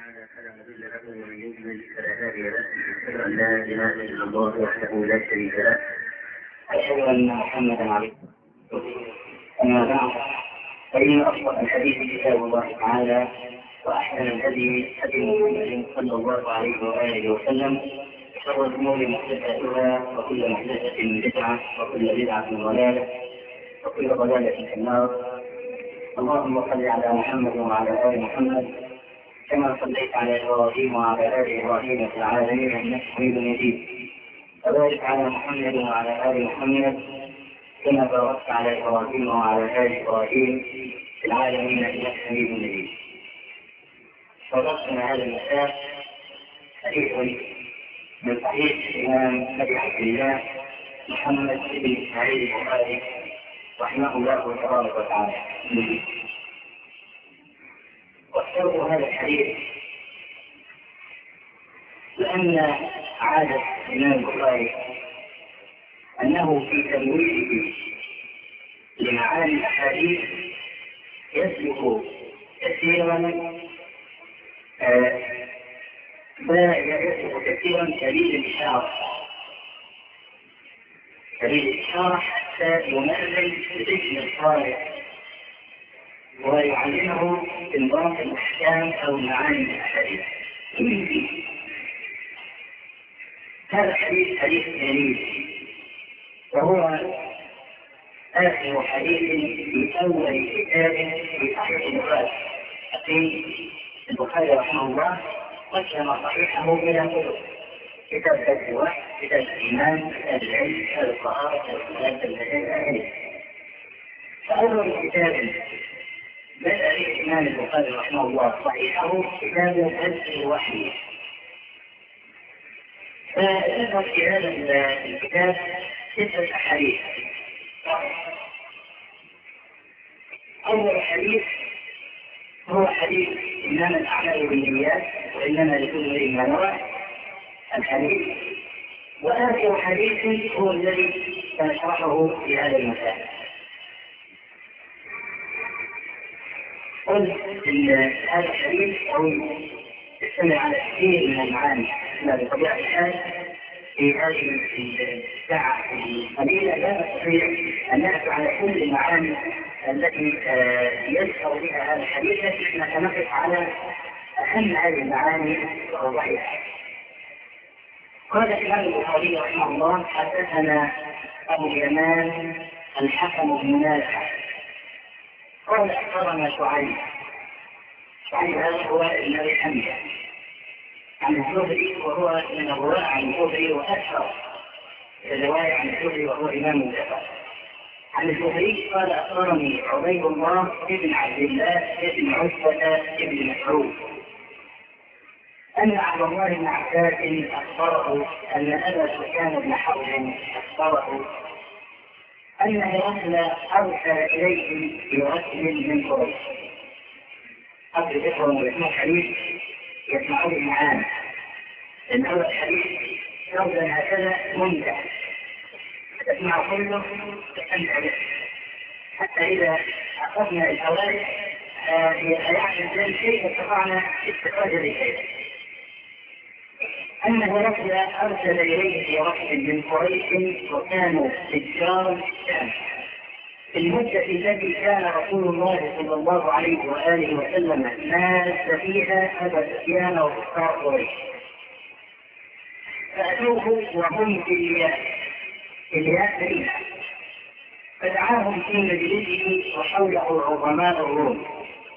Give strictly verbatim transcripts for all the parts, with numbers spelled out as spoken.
تعالى فلا مضل له ومن يضلل فلا هادي له. أشهد أن لا إله إلا الله وحده لا شريك له. أشهد أن محمدا عبده ورسوله. أما بعد فإن أصدق الحديث كتاب الله تعالى وأحسن الهدي هدي محمد صلى الله عليه وآله وسلم. شر الأمور محدثاتها وكل محدثة بدعة وكل بدعة ضلالة وكل ضلالة في النار. اللهم صل على محمد وعلى آل محمد كما صليت على إبراهيم وعلى آل إبراهيم في العالمين إنك حميد مجيد. وبارك على محمد وعلى آل محمد كما باركت على إبراهيم وعلى آل إبراهيم في العالمين إنك حميد مجيد. صدقنا هذا المساء حديث من صحيح الإمام أبي عبد الله محمد بن إسماعيل البخاري رحمه الله تبارك وتعالى. واخترت هذا الحديث لأن عادة الإمام البخاري أنه في تمويله لمعاني الأحاديث يسلك كثيرا فيسلك كثيرا شديد الإشارة شديد الإشارة حتى يمثل بذكر القارئ ويعلمه انضباط الأحكام أو معاني الأحاديث. هذا الحديث حديث جليل وهو آخر حديث في أول كتاب في صحيح البخاري. أقيم البخاري رحمه الله قسم صحيحه إلى كتب: كتاب بدء الوحي، كتاب الإيمان، كتاب العلم، كتاب الطهارة، كتاب العلم. فأول كتاب بدأ به الإمام البخاري رحمه الله صحيحه كتاب بدء الوحي. فذكر في هذا الكتاب ستة أحاديث. أول حديث هو حديث إنما الأعمال بالنيات وإنما لكل امرئ ما نوى الحديث. وآخر حديث هو الذي سنشرحه في هذا المساء. قلت إن هذا الحديث يشتمل على كثير من المعاني، لا بطبيعة الحال في هذه الساعة القليلة لا نستطيع أن نأتي على كل المعاني التي يذكر بها هذا الحديث، لكن نتنقص على أهم هذه المعاني وأوضحها. قال الإمام البخاري رحمه الله: حدثنا أبو اليمان الحكم بن نافع قال أخبرنا شعيب. شعيب هذا هو الذي حمله عن الزهري وهو من الرواة عن الزهري وأكثر الرواية عن الزهري وهو إمام الثقة. عن الزهري قال أخبرني عبيد الله بن عبد الله بن عتبة بن مسعود أن عبد الله بن عباس أخبره أن أبا سفيان بن حرب أخبره أن هرقل أرسل إليه برسل من قريش. قبل ذكر ويسمع حديث يسمعه المعاني، لأن أول حديث رجلا هكذا ممتع تسمع كله تستمتع به، حتى إذا أخذنا الحوادث يعلم ذلك كيف استطعنا استخراج ذلك. أن هرقل أرسل إليه برسل من قريش وكانوا تجار الشام في المدة التي كان رسول الله صلى الله عليه وآله وسلم مات فيها أبا سفيان وكفار قريش. فأتوه وهم في الياء في الياء فريد، فدعاهم في مجلسه وحوله عظماء الروم،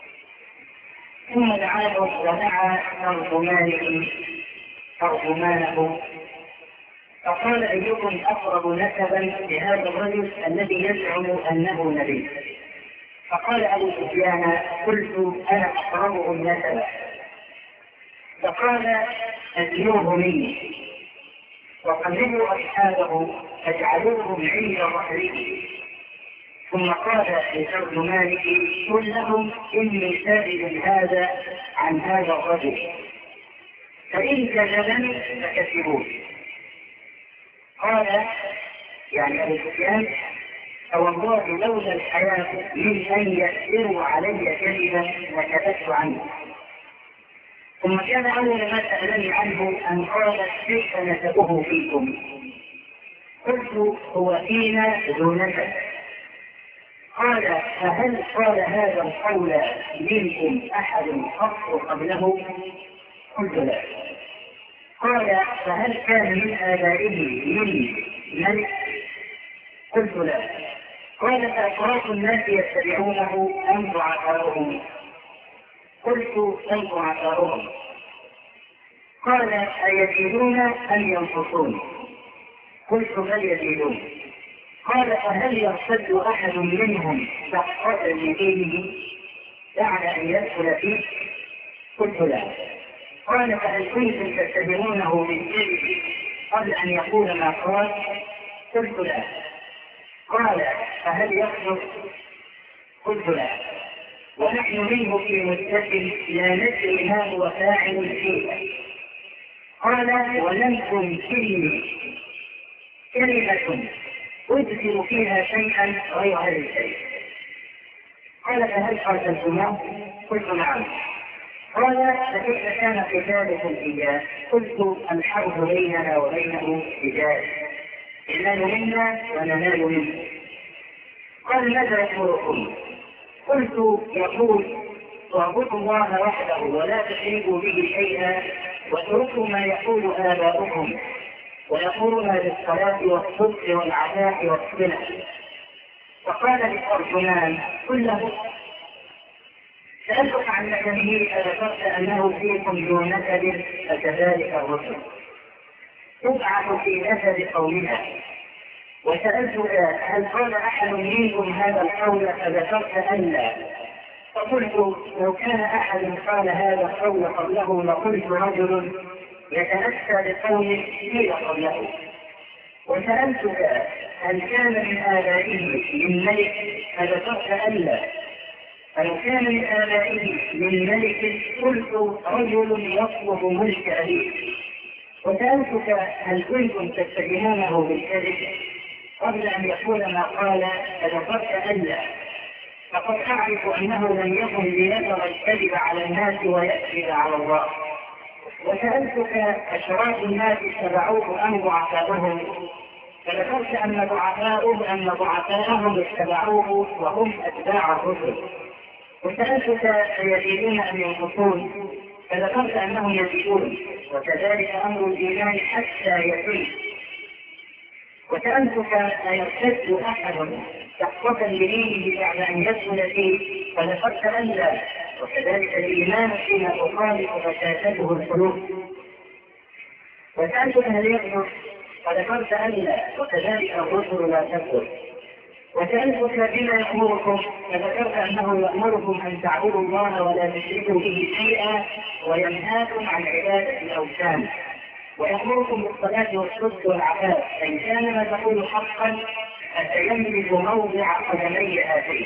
ثم دعاهم ودعا ترجمانه ترجمانه فقال: أيكم أقرب نسبا لهذا الرجل الذي يزعم أنه نبي؟ فقال أبو سفيان: قلت أنا أقربهم نسبا. فقال: أدنوه مني وقلبوا أصحابه فاجعلوهم عند ظهره. ثم قال لترجمانه: قل لهم إني سائل هذا عن هذا الرجل، فإن كذبني فكذبوه. قال يعني أبو سفيان: فوالله لولا الحياة من أن يأثروا علي كذبا لكذبت عنه. ثم كان أول ما سألني عنه أن قال كيف نسبه فيكم؟ قلت هو فينا ذو نسب. قال فهل قال هذا القول منكم أحد قط قبله؟ قلت لا. قال فهل كان من آبائه من ملك؟ قلت لا. قال فأشراف الناس يتبعونه أم ضعفاؤهم؟ قلت بل ضعفاؤهم. قال أيزيدون أم ينقصون؟ قلت بل يزيدون. قال فهل يرتد أحد منهم سقطة لدينه بعد أن يدخل فيه؟ قلت لا. قال فهل كنتم تتبعونه من جهله قبل أن يقول ما قال؟ قلت لا. قال فهل يخلق؟ قلت لا. ونحن منه في مدة لا ندري ما هو فاعل فيه. قال ولم تمكنني كلمة أذكر فيها شيئا غير هذا الشيء. قال فهل قاتلتماه؟ قلت نعم. قال فكيف كان قتالكم إياه؟ قلت الحرب بيننا وبينه حجاج، ينال منا وننال منه. قال ماذا يأمركم؟ قلت يقول واعبدوا الله وحده ولا تشركوا به شيئا واتركوا ما يقول آباؤكم ويقولون بالصلاة والصدق والعفاف والصلة. فقال للترجمان كله سألتك عن نسبه فذكرت أنه فيكم ذو نسب فكذلك الرسل تبعث في نسب قومها. وسألتك هل قال أحد منكم هذا القول فذكرت أن لا. فقلت لو كان أحد قال هذا القول قبله لقلت رجل يتأسى بقول قيل قبله. وسألتك هل كان من آبائه من ملك فذكرت أن لا. فلو كان من آبائه من ملك قلت رجل يطلب ملك أبيه. وسألتك هل كنتم تتهمونه بالكذب قبل أن يقول ما قال فذكرت أن لا. فقد أعرف أنه لم يكن ليذر الكذب على الناس ويكذب على الله. وسألتك أشراف الناس اتبعوه أم ضعفاؤهم؟ فذكرت أن ضعفاؤه أن ضعفاءهم اتبعوه وهم أتباع الرسل. وسألتك أيزيدون أم ينقصون؟ فذكرت أنهم يزيدون، وكذلك أمر الإيمان حتى يتم. وسألتك أيرتد أحد سقطة لدينه بعد أن يدخل فيه؟ فذكرت أن لا، وكذلك الإيمان فيما تخالف فسادته القلوب. وسألتك هل يكفر؟ فذكرت أن لا، وكذلك الرسل لا تكفر. وسألتك بما يأمركم؟ فذكرت أنه يأمركم أن تعبدوا الله ولا تشركوا به شيئا وينهاكم عن عبادة الأوثان، ويأمركم بالصلاة والصدق والعفاف، فإن كان ما تقول حقا فسيملك موضع قدمي هاتين.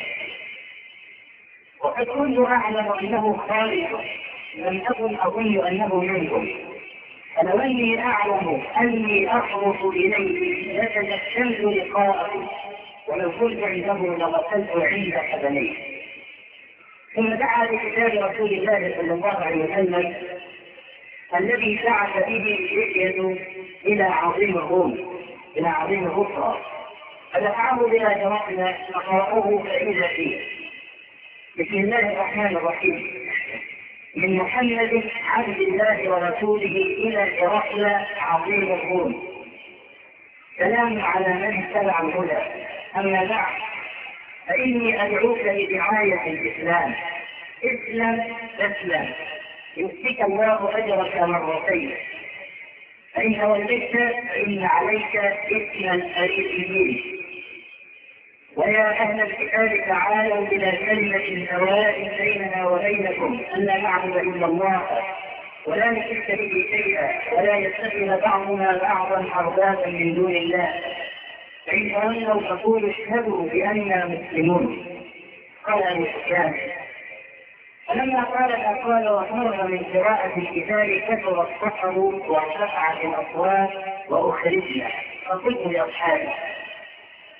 وقد كنت أعلم أنه خالق، لم أكن أظن أنه منكم. فلو أني أعلم أني أخلص إليه لتجسمت لقاءه، ولو كنت عنده لغسلت عند قدميه. ثم دعا بكتاب رسول الله صلى الله عليه وسلم الذي بعث به الفتية إلى عظيم الروم، إلى عظيم الغفرة، فدفعه بلا جرحنا فقرأوه فإذا فيه: بسم الله الرحمن الرحيم، من محمد عبد الله ورسوله إلى هرقل عظيم الروم، سلام على من اتبع الهدى. أما بعد، فإني أدعوك لدعاية الإسلام. اسلم تسلم يؤتيك الله أجرك مرتين، فإن توليت فإن عليك إثم الآثمين. ويا أهل الكتاب تعالوا إلى كلمة سواء بيننا وبينكم ألا نعبد إلا الله ولا نشرك به شيئا ولا يتخذ بعضنا بعضا أربابا من دون الله، فإن تولوا فقولوا اشهدوا بأننا مسلمون. قال أبو سفيان: فلما قال ما قال وفرغ من قراءة الكتاب كثر السحر وارتفعت الأصوات وأخرجنا. فقلت لأصحابي: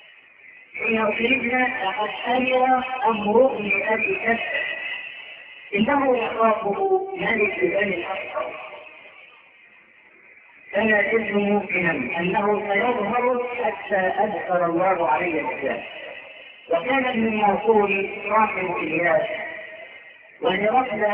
حين أخرجنا لقد أمر أمر ابن أبي كبش إنه يخافه ملك بني الأصفر، فلا زلت موقنا أنه سيظهر حتى أدخل الله عليه الإسلام. وكان ابن المنصور صاحب إلياس ولرحل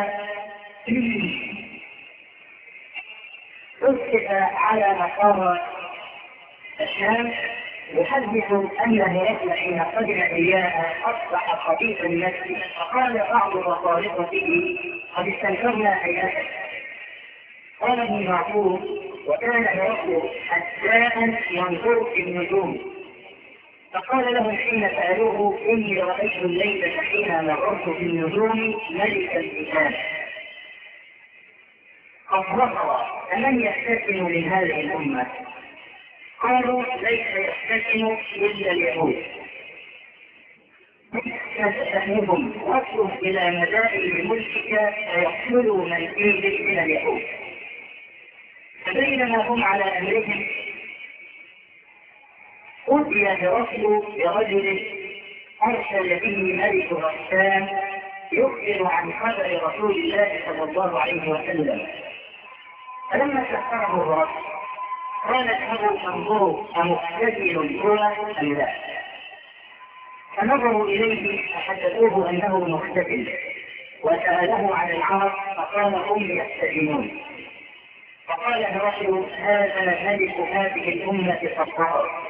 أسقط على مقام الشام يحدث أن هرقل حين قدم إياه أصبح خبيث النفس، فقال بعض مخالطته قد استنكرنا هيئته. قال ابن معقول: وكان هرقل حساء ينظر في النجوم، فقال لهم حين سألوه: إني رأيت الليلة حين نظرت في النجوم ملك الكتاب قد ظهر، فمن يحتسن من هذه الأمة؟ قالوا: ليس يحتسن إلا اليهود. فاستحنهم واطلب إلى مدائن ملكك فيقتلوا من فيه من اليهود. فبينما هم على أمرهم أوتي هرقل برجل أرسل به ملك غسان يخبر عن خبر رسول الله صلى الله عليه وسلم. فلما سخره هرقل قال: له انظروا أمختزل هو أم لا؟ فنظروا إليه فحدثوه أنه مختزل، وسأله عن العرب فقال: هم يختزلون. فقال هرقل: هذا ملك هذه الأمة فقط.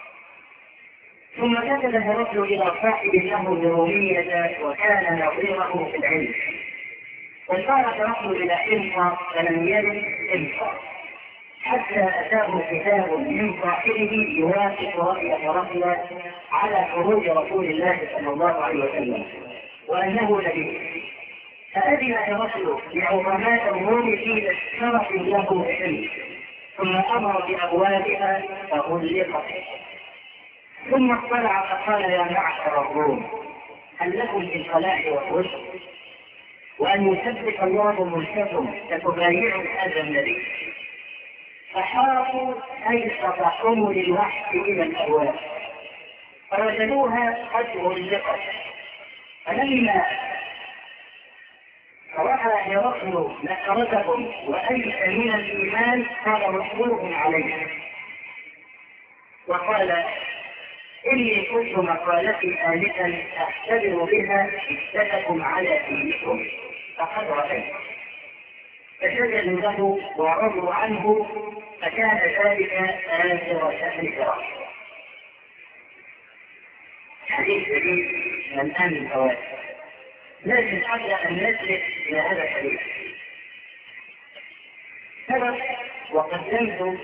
ثم كتب هرقل إلى صاحب له برومية وكان نظيره في العلم، وصار هرقل إلى حمص فلم يرد حمص حتى أتاه كتاب من صاحبه يوافق رأي هرقل على خروج رسول الله صلى الله عليه وسلم وأنه نبي. فأذن هرقل لعظماء الروم في الشرف له بحلم، ثم أمر بأبوابها فغلقت. ثم اطلع فقال: يا معشر الروم، هل لكم في الصلاح والرشد وأن يثبت الله ملككم فتبايعوا هذا النبي؟ فحاروا أيسر حمل الوحش إلى الأبواب فوجدوها قد غلقت. فلما رأى هرقل نكرتهم وأيس من الإيمان قال: مشروع عليه، وقال: إني كنت مقالتي آلفا أختبر بها شدتكم على دينكم فقد رأيت. فسجدوا له ورضوا عنه، فكان ذلك آخر شهر هرقل. حديث جديد من الآن الفوائد، لكن قبل أن نسلك إلى هذا الحديث سبق وقدمت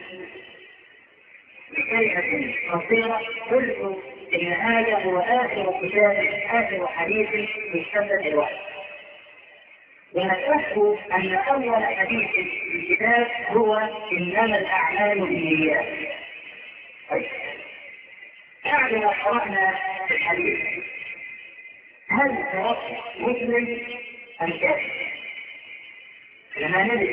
بكلمة قصيرة قلت إن هذا هو آخر كتاب آخر حديث في سنة الوحي، ونتأكد أن أول حديث في الكتاب هو إنما الأعمال بالنيات. بعد ما قرأنا الحديث هل ترك مسلم أم كافر؟ لما ندري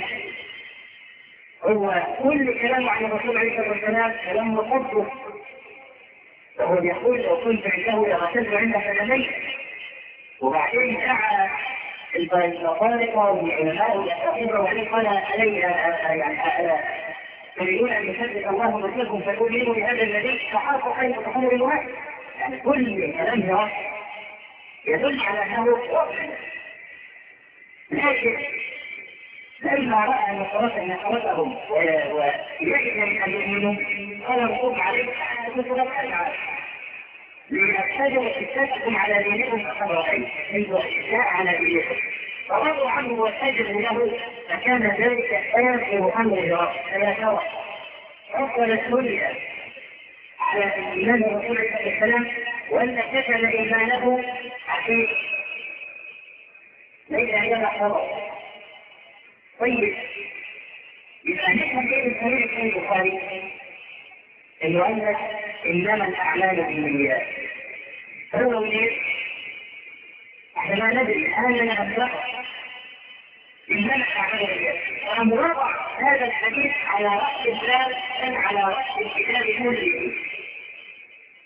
هو كل كلام عن الرسول عليه الصلاة والسلام كلام مقدس، وهو يقول: لو كنت عنده لغسلت عند فلانين. وبعدين دعا البطارقة والعلماء والأساطير وعليه قال: عليها يعني تريدون أن يثبت الله ملككم فتؤمنوا بهذا الذي فحاطوا حيث تحمل الوحي. يعني كل كلام ده يدل على أنه لكن لما رأى نصرتهم ويجب أن يؤمنوا قال: الرسول عليه الصلاة ليبتدوا ستاتكم على دينكم فقد رأيت منذ الشتاء على دينكم. فرضوا عنه وسجدوا له، فكان ذلك آخر أمر هرقل. فلا ترى أفضل الدنيا على إيمان الرسول عليه الصلاة والسلام وأن كتب إيمانه عشان ليس عندنا حرام. طيب، إذا نحن كيف نريد في البخاري إنه أن إنما الأعمال بالنيات، فهو ليه؟ إحنا ما ندري أننا نطلق إنما الأعمال بالنيات، ومرفع هذا الحديث على رأس الباب بل على رأس الكتاب كله.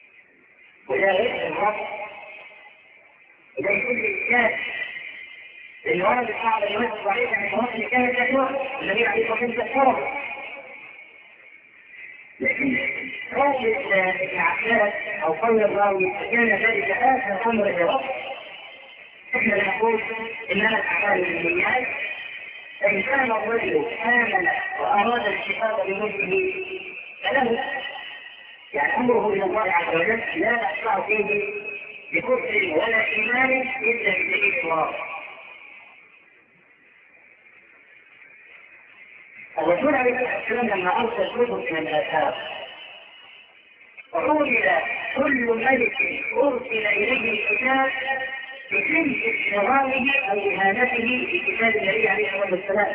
وإذا غير الرفع إذا كل كتاب اللي ورد بعض الروايات الصحيحه من المواقف اللي كانت تكون النبي عليه الصلاه والسلام تكفره. لكن قول ابن عباس او قول الراوي كان ذلك اخر امر الرب. احنا نقول انما الاعمال بالنيات، فان كان الرجل امن واراد الاتخاذ بملكه فله، يعني امره الى الله عز وجل لا نشرع فيه بكفر ولا ايمان الا بدليل واضح. الرسول عليه الصلاه والسلام لما ارسل كتب من الاثار وعولل كل ملك ارسل اليه الكتاب بكل احترامه او اهانته بكتاب النبي عليه الصلاه والسلام.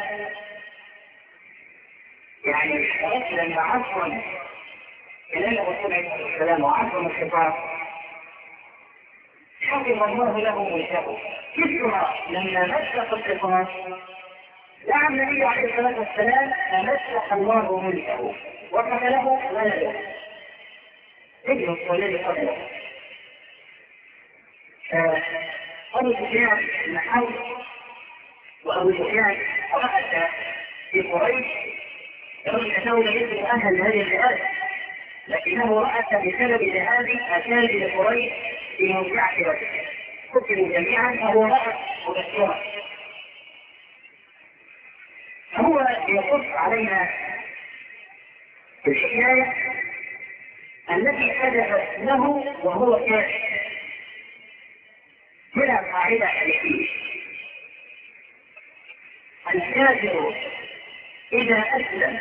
يعني لما عصم كلام الرسول عليه الصلاه والسلام وعصم الخطاب حفظ الله له ملكه. كسرى لما مسك الخطاب دعا النبي عليه الصلاه والسلام فمسح الله ملكه وقتله ولده ابن الصليب قبله. أبو سفيان بن حرب وأبو سفيان رأس في قريش رغم أنه لم يكن أهل هذه البلاد، لكنه رأس بسبب ذهاب أكابر قريش في موقعة بدر قتلوا جميعا فهو رأس مبشرا. هو يقص علينا الحكاية التي حدثت له وهو كافر. هنا قاعدة حديثية: الكافر إذا أسلم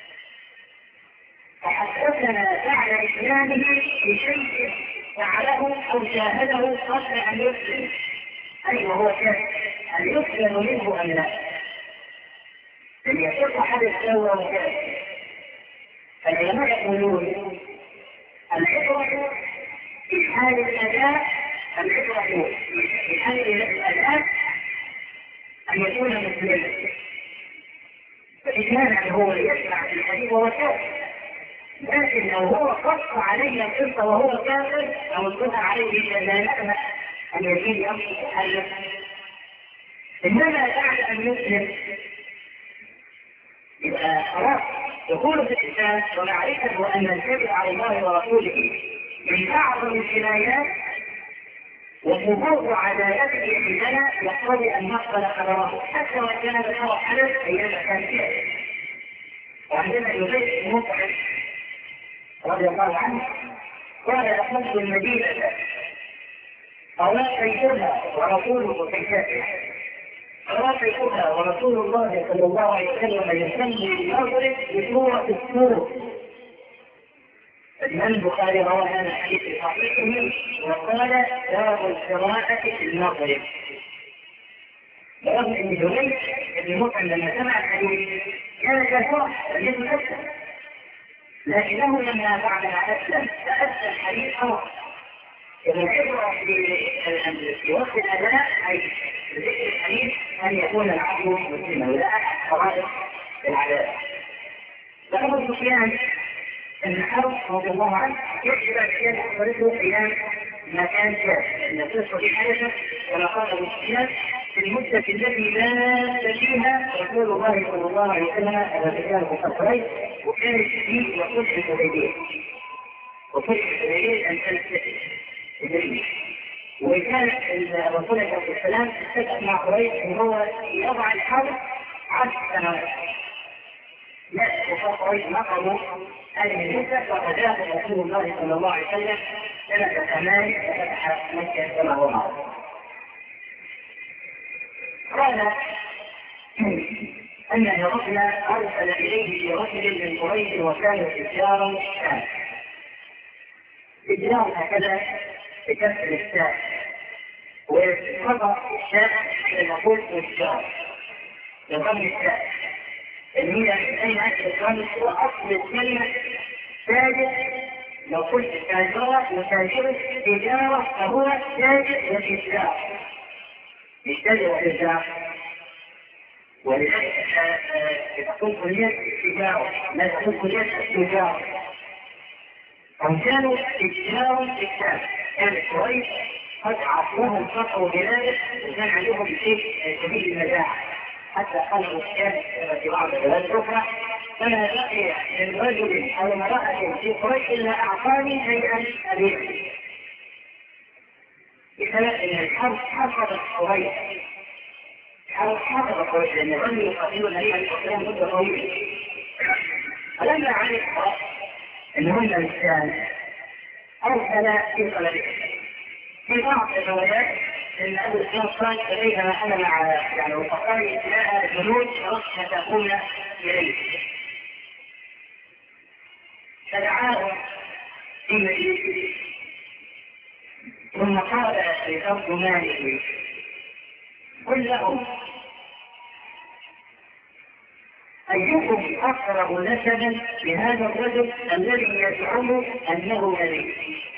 فحدثنا بعد إسلامه بشيء فعله أو شاهده قبل أن يسلم، أي وهو كافر، أن يسلم منه أم لا؟ لم يكن حدث له وهو كافر. فالعلماء يقولون العبرة في حال الأداء، العبرة في حال الأداء أن يكون مسلما، فإن كان هو يسمع في الحديث وهو كافر. لكن لو هو قص عليه القصة وهو كافر أو انقطع عليه دلالتها أن يزيد أمره تحلف، إنما بعد أن يسلم يبقى خلاص دخول في الإسلام ومعرفة أن الكذب على الله ورسوله من أعظم الجنايات وثبوت عدالته عندنا يقتضي أن نقبل خبره حتى وإن كان الخبر حدث أيام كان فيه. وعندما يبيت المطعم رضي الله عنه قال أخذت المدينة أواقيتها ورسوله كتابه، أواقيتها ورسول الله صلى الله عليه وسلم يسمي النظر بسورة السور. الإمام البخاري روى هذا الحديث في صحيحه وقال باب القراءة في المغرب. برغم أن جبير بن مطعم لما سمع الحديث كان كافرا لم يكن أسلم، لكنه لما بعد ما أسلم فأسلم الحديث أمر. العبرة في وقت الأداء أي ذكر الحديث أن يكون العبد مسلما ولا أحد فرائض العدالة. فأبو سفيان بن حرب رضي الله عنه يجب أن يحصل أيام ما كان كافر، أن القصة دي حدثت كما قال أبو سفيان في المدة التي مات فيها رسول الله صلى الله عليه وسلم على رجال مكفرين، وكانت فيه وصلح الحديبية وصلح الحديبية أن تنتهي الجريمة. وكان الرسول عليه الصلاة والسلام اتفق مع قريش أن هو يضع الحرب عشر سنوات. لا وصل قريش نقضوا هذه المدة فأجاب رسول الله صلى الله عليه وسلم سنة ثمان وفتح مكة كما هو معروف. قال أن هرقل أرسل إليه برجل من قريش وكانوا تجارا شام. تجار هكذا بكسر الشاء وخطأ الشاء كما قلت تجار بضم الشاء اللي هي من أين أكل الرمز وأصل الكلمة تاجر. لو قلت تاجرة وتاجرة تجارة فهو تاجر وتجار مش تاجر وتجار. ولذلك تكون كلية التجارة لا تكون كلية التجارة. هم كانوا تجار تجار كانت قريش قد عصوهم قطعوا بذلك وكان عندهم شيء شديد المزاح حتى خلقوا الشام في بعض البلاد الاخرى، فما بقي من رجل او امراه في قريش الا اعطاني شيئا ابيعه. بسبب ان الحرب حصلت قريش، الحرب حصلت قريش لان الرجل يقاتلون عليها الاسلام مده طويله. فلما علم انهن الشام ارسل في طلبهم. في بعض الروايات ان ابو الاسلام قال اليها انا مع يعني وفقاري لها جنود رشح تكون اليه، فدعاهم في مجلسه ثم قال لترجمانه قل لهم ايكم اقرب نسبا لهذا الرجل الذي يزعم انه نبي.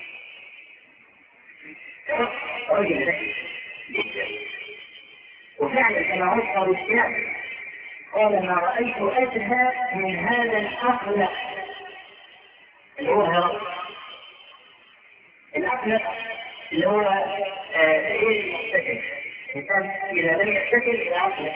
رجل ذكي جدا وفعلا كما عصر الشعب قال ما رأيت أزهى من هذا الأخلق اللي هو هرب. الأخلق اللي هو غير المحتكم، الإنسان إذا لم يحتكم إلى أخلق،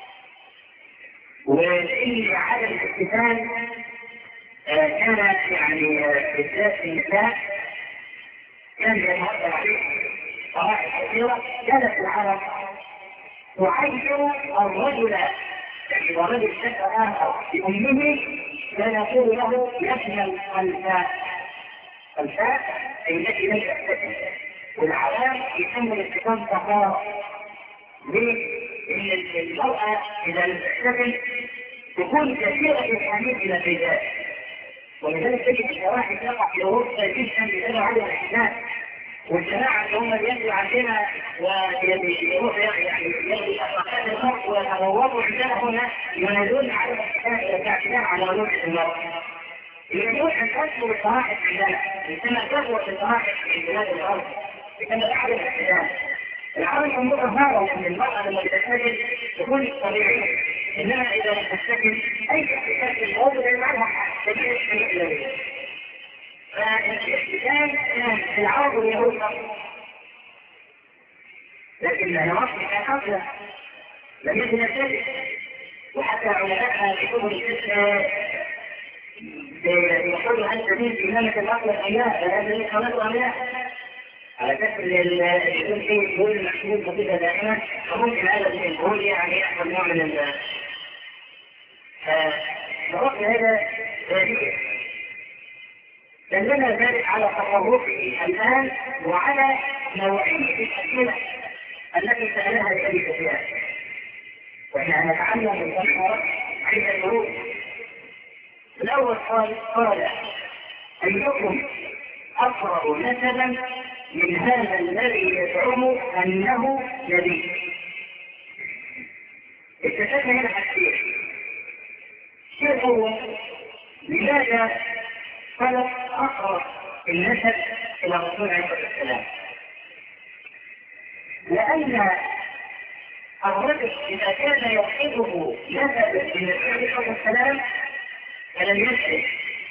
ولأن عدم الاحتفال كان يعني بالذات النساء كان يتعرض عليه قواعد كثيرة. كانت العرب تعير الرجل إذا رجل شكر آخر بأمه كان يقول له يبنى الخلفاء. الخلفاء أي التي لم تحتكم، والعوام يسمى الاحتكام طهارة. ليه؟ إن المرأة إذا لم تحتكم تكون كثيرة الحنين إلى الرجال، ولذلك تجد الشواحن تقع في أوروبا جدا بسبب عدم الاحتكام. والجماعة اللي هم بيجوا عندنا ويروحوا يعني يجوا أطراقات الأرض ويتغوطوا عندنا هنا ينادون على الاعتداء على روح المرأة. يريدون أن تكبر الصراحة عندنا، عندما كبرت الصراحة في بلاد الأرض بسبب عدم الاعتداء. العرب ينظر هذا أن المرأة لما تستجد تكون طبيعية، إنما إذا لم تستجد أي احتكاك الأرض لا يعنيها تجد الشيء الذي فالاحتكام كان العرب واليهود فقط، لكن العرب كان قبل لم يكن يختلف. وحتى علماء في كتب الفتنة يقولوا هل تزيد إمامة العقل الأيام فهذا خلقوا أملاك على كسر اللي يكون فيه دول المحسوب بسيطة دائما، فممكن هذا الجمهور يعني يحصل نوع من ال فالرقم هذا ذلك دلنا ذلك على تصرفه الآن وعلى نوعية الأسئلة التي سألها لأبي سفيان. وإحنا نتعلم من ذلك عند الظروف. الأول قال قال أيكم أقرب نسبا من هذا الذي يزعم أنه نبي. اتفقنا هنا حاجتين. الشيء الأول لماذا طلب أقرب النسب إلى الرسول عليه الصلاة والسلام؟ لأن الرجل إذا كان يحبه نسب للنبي عليه الصلاة والسلام فلم يسأل،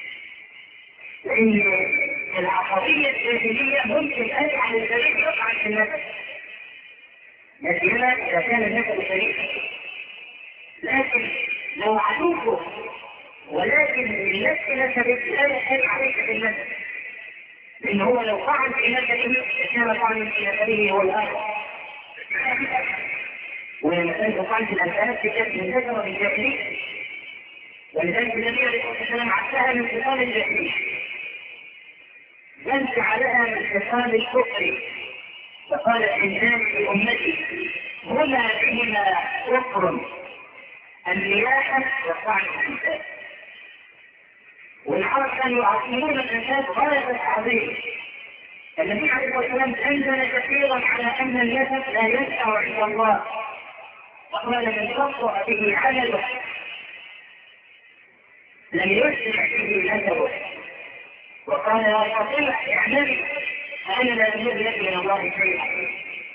لأن العصبية الجاهلية ممكن أن على البريد يقع في النسب، لكن إذا كان النسب شريفا. لكن لو عدوه ولكن من نفس نسبك لا يحل عليك بالنسب، لأن هو لو فعل في نسبه كان فعل في نسبه هو الآخر. ومثلا فعل في الأنساب في كتب من ذكر بالجاهلية، ولذلك النبي عليه الصلاة والسلام عكسها من خصال الجاهلية بل جعلها من خصال الكفر، فقال الإنسان في أمتي هما بهما كفر النياحة والطعن في الإنسان. والعرب كانوا يعظمون الإنسان غاية التعظيم. النبي عليه الصلاة والسلام أنزل كثيرا على أن النسب لا ينفع عند الله، وقال من خطأ به عمله لم يسمع به نسبه، وقال يا فاطمة اعلمي أنا لا أجد لك من الله شيئا.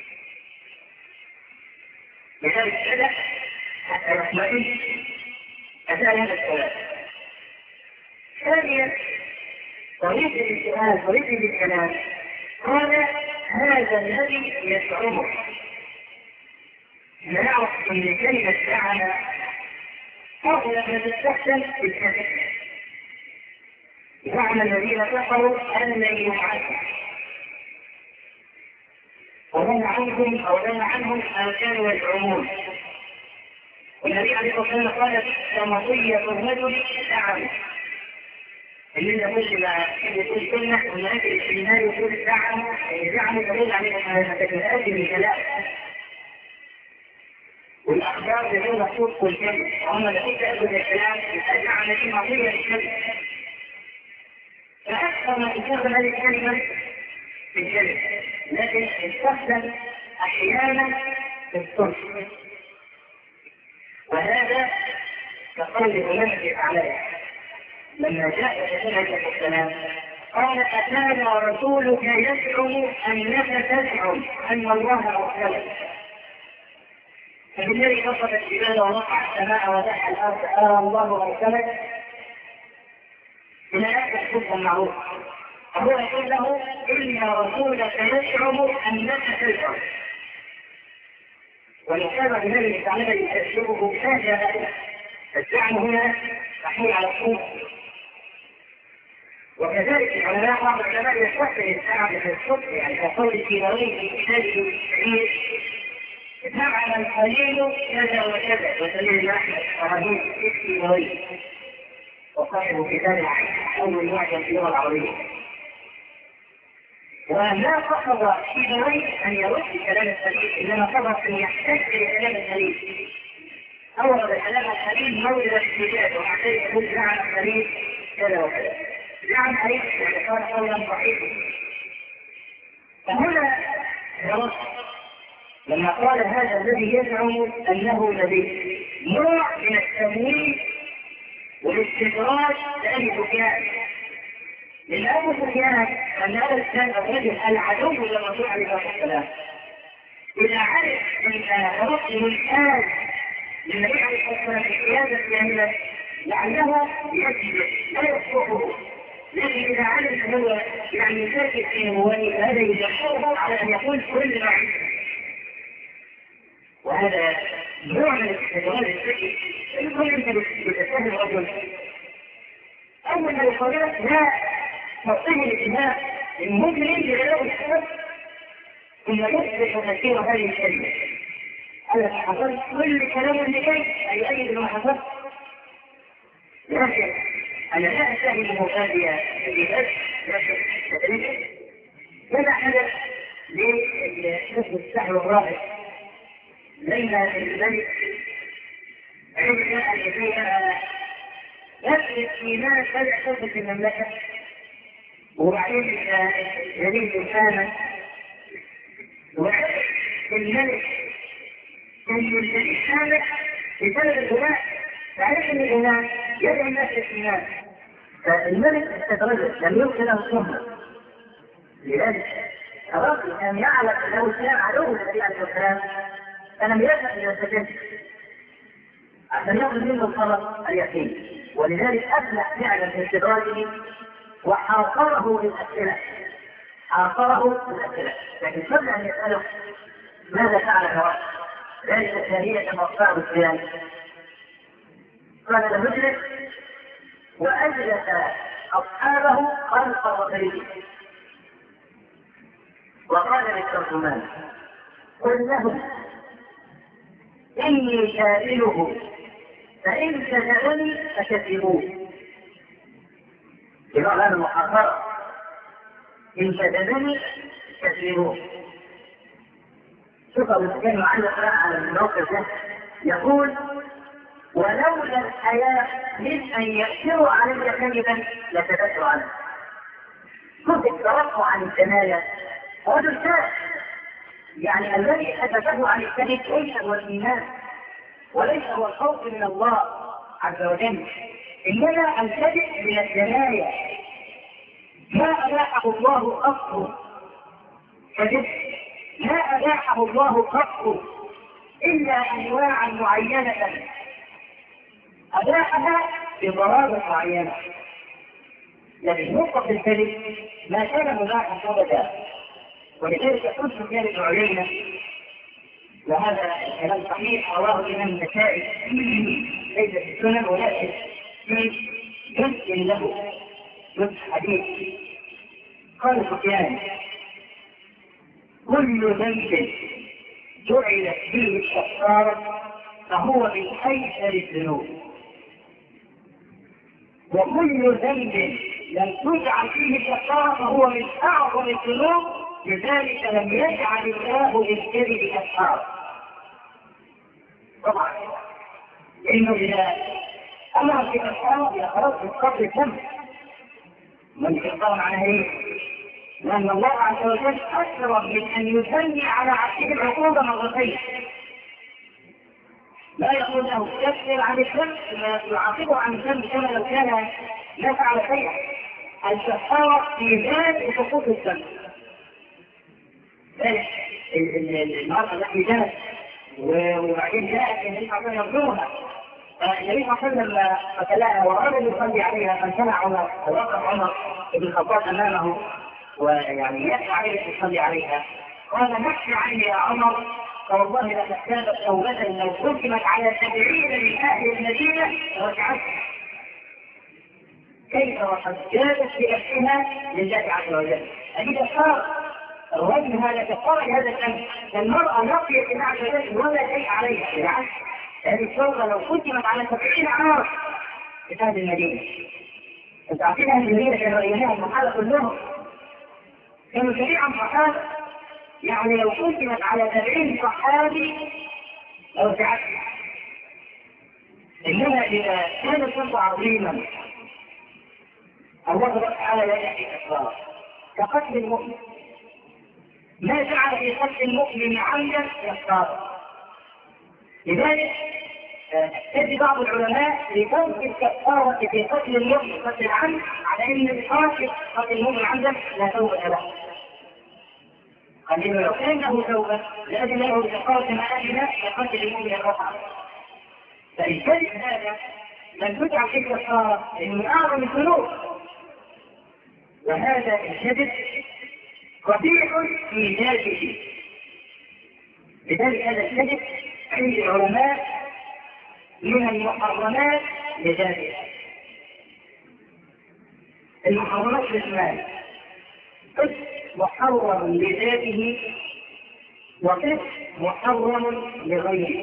لذلك بدأ حتى يطمئن أسأل هذا السؤال. ثانيا طريقة السؤال طريقة الكلام قال هذا الذي يزعمه. نعرف ان كلمه زعم اغلب ما تستخدم في الكذب. زعم الذين كفروا ان لن يبعثوا ومن عنهم او لن عنهم ما كانوا يزعمون. والنبي عليه الصلاه والسلام قال كمطيه الرجل زعم. اللي يقول ما يقول كلمه وهناك الاستثناء يقول زعم، يعني زعم يدل على انها تتأدي بالكلام. والاخبار بدون صدق والكذب، وهم الذين تأخذ الكلام زعم دي مطيه للكذب. فاكثر ما تستخدم هذه الكلمه في الكذب، لكن تستخدم احيانا في الصدق. وهذا كقول علماء الاعلام لما جاء الرسول عليه السلام قال اتانا رسولك يزعم انك تزعم ان الله ارسلك. فبالذي نصب الجبال ورفع السماء ودح الارض ارى الله ارسلك الى اخر الحكم المعروف. هو يقول له ان رسولك يزعم انك تزعم. والإشارة بهذه التعليم يشبه حاجة. الزعم هنا محمول على الصوت. وكذلك العلماء بعض العلماء يستخدم الزعم في الصدق، يعني كقول السيبويه في كتابه الكبير زعم الخليل كذا وكذا، وسليم احمد وهدوء في السيبويه وصاحب كتاب اول معجم في اللغه العربيه. وما قصد السيبويه ان يرد كلام الخليل، انما قصد ان يحتج بكلام الخليل. اورد كلام الخليل مورد الاحتجاج، ومع ذلك يقول زعم الخليل كذا وكذا. زعم عليه يعني قال قولا ضعيفا. فهنا يرد لما قال هذا الذي يزعم انه نبي نوع من التمويل والاستدراج لابي سفيان. لان ابو سفيان ان هذا كان الرجل العدو للرسول عليه الصلاه والسلام، اذا عرف ان رسل الحال للنبي عليه الصلاه والسلام في قياده الجاهليه لعله يجد لا يصلحه، لكن اذا علم انه يعني يشارك في نبوته فهذا يجحره على ان يقول كل ما عنده. وهذا نوع من الاستدراج الذكي. يقول انت بتستهزئ الرجل اول ما يقررك لا تعطيه الاتهام المجرم بغير السبب ثم يصبح تسير هذه الكلمه. انا حصلت كل كلام اللي جاي اي اي ما حصلت، لكن انا لا استهل المفاديه ببس نفس ماذا حدث لحزب السحر الرابع لما الملك عندنا ان يكون يثبت في ناس بدأ تثبت المملكه، وبعدين يزيد الإنسان وعرف الملك ان الذي كان بسبب الغناء، تعرف ان الغناء يدعو الناس للإيمان. فالملك استدرجه لم يمكن له الصهر، لذلك أراد أن يعلم أنه كان عدو النبي عليه السلام فلم يذهب إلى السجن عشان يأخذ منه الخبر اليقين، ولذلك أفلح فعلا في استدراجه وحاصره بالأسئلة حاصره بالأسئلة. لكن قبل أن يسأله ماذا فعل فوائد ذلك الثانية كما قال الصيام قال له اجلس، وأجلس أصحابه خلف الرسول وقال للترجمان قل لهم إني سائله فإن كذبني فكذبوه. يقول هذا المحاصرة إن كذبني كذبوه. شوف أبو سفيان معلق على الموقف ده يقول ولولا الحياء من أن يأثروا علي كذبا لكذبت عنه. كنت التوقع عن الجناية رجل كافر، يعني الذي حدثه عن الكذب ليس هو الإيمان وليس هو الخوف من الله عز وجل، إنما الكذب من الجناية ما أباحه الله قط كذب، ما أباحه الله قط إلا أنواعا معينة أباحها بضرابة معينة. لكن نقطة الكذب ما كان مباحا أبدا، ولذلك قلت سفيان بن عيينة، وهذا الكلام صحيح رواه الإمام النسائي ليس في السنن ولكن في جزء له جزء حديث. قال سفيان: كل ذنب جعلت فيه الكفارة فهو من أيسر الذنوب، وكل ذنب لم تجعل فيه الكفارة فهو من أعظم الذنوب، لذلك لم يجعل الله للكذب كفارة. طبعا لأنه إذا أمر بكفارة إذا خلاص بالقبر الذنب من كفارة معناها إيه؟ لأن الله عز وجل أكثر من أن يثني على عبده العقوبة مرتين. لا يقول له كفر عن الذنب، يعاقبه عن الذنب كما لو كان لا فعل شيئا. الكفارة في ذات حقوق الذنب. المرأة التي جاءت وبعدين جاءت النبي صلى الله عليه وسلم يرجوها، النبي صلى الله عليه وسلم قتلها وأراد يصلي عليها، فامتنع عمر ووقف عمر بن الخطاب أمامه ويعني يدعو عليه يصلي عليها. قال: نحن عني يا عمر، فوالله لتحتاج توبة لو حكمت على سبعين من أهل المدينة رجعت. كيف وقد جادت بنفسها لله عز وجل؟ أجد صار الرجل هذا كفار هذا الأمر، المرأة نقيت الله عز وجل ولا شيء عليها، بالعكس هذه الثورة لو حكمت على سبعين عام في أهل المدينة. أنت عارفين أهل المدينة كانوا أيامها المحالة كلهم كانوا جميعا صحابة، يعني لو حكمت على سبعين صحابي لو رجعت. إنما إذا كان الشرط عظيما الله تعالى يأتي كفارة كقتل المؤمن. ما جعل في قتل المؤمن عمدا كفارة. لذلك تجد بعض العلماء لفرض الكفارة في قتل المؤمن قتل العمد على أن القاتل قتل المؤمن عمدا لا توبة له. قال إنه لو كان له توبة لأجل له بكفارة ما أجل لقتل المؤمن الرفع. فالكذب هذا لم تجعل في كفارة لأنه أعظم الذنوب، وهذا الكذب قبيح في ذاته. لذلك هذا الكذب عند العلماء من المحرمات لذاته. المحرمات قسمان: قسم محرم لذاته وقسم محرم لغيره.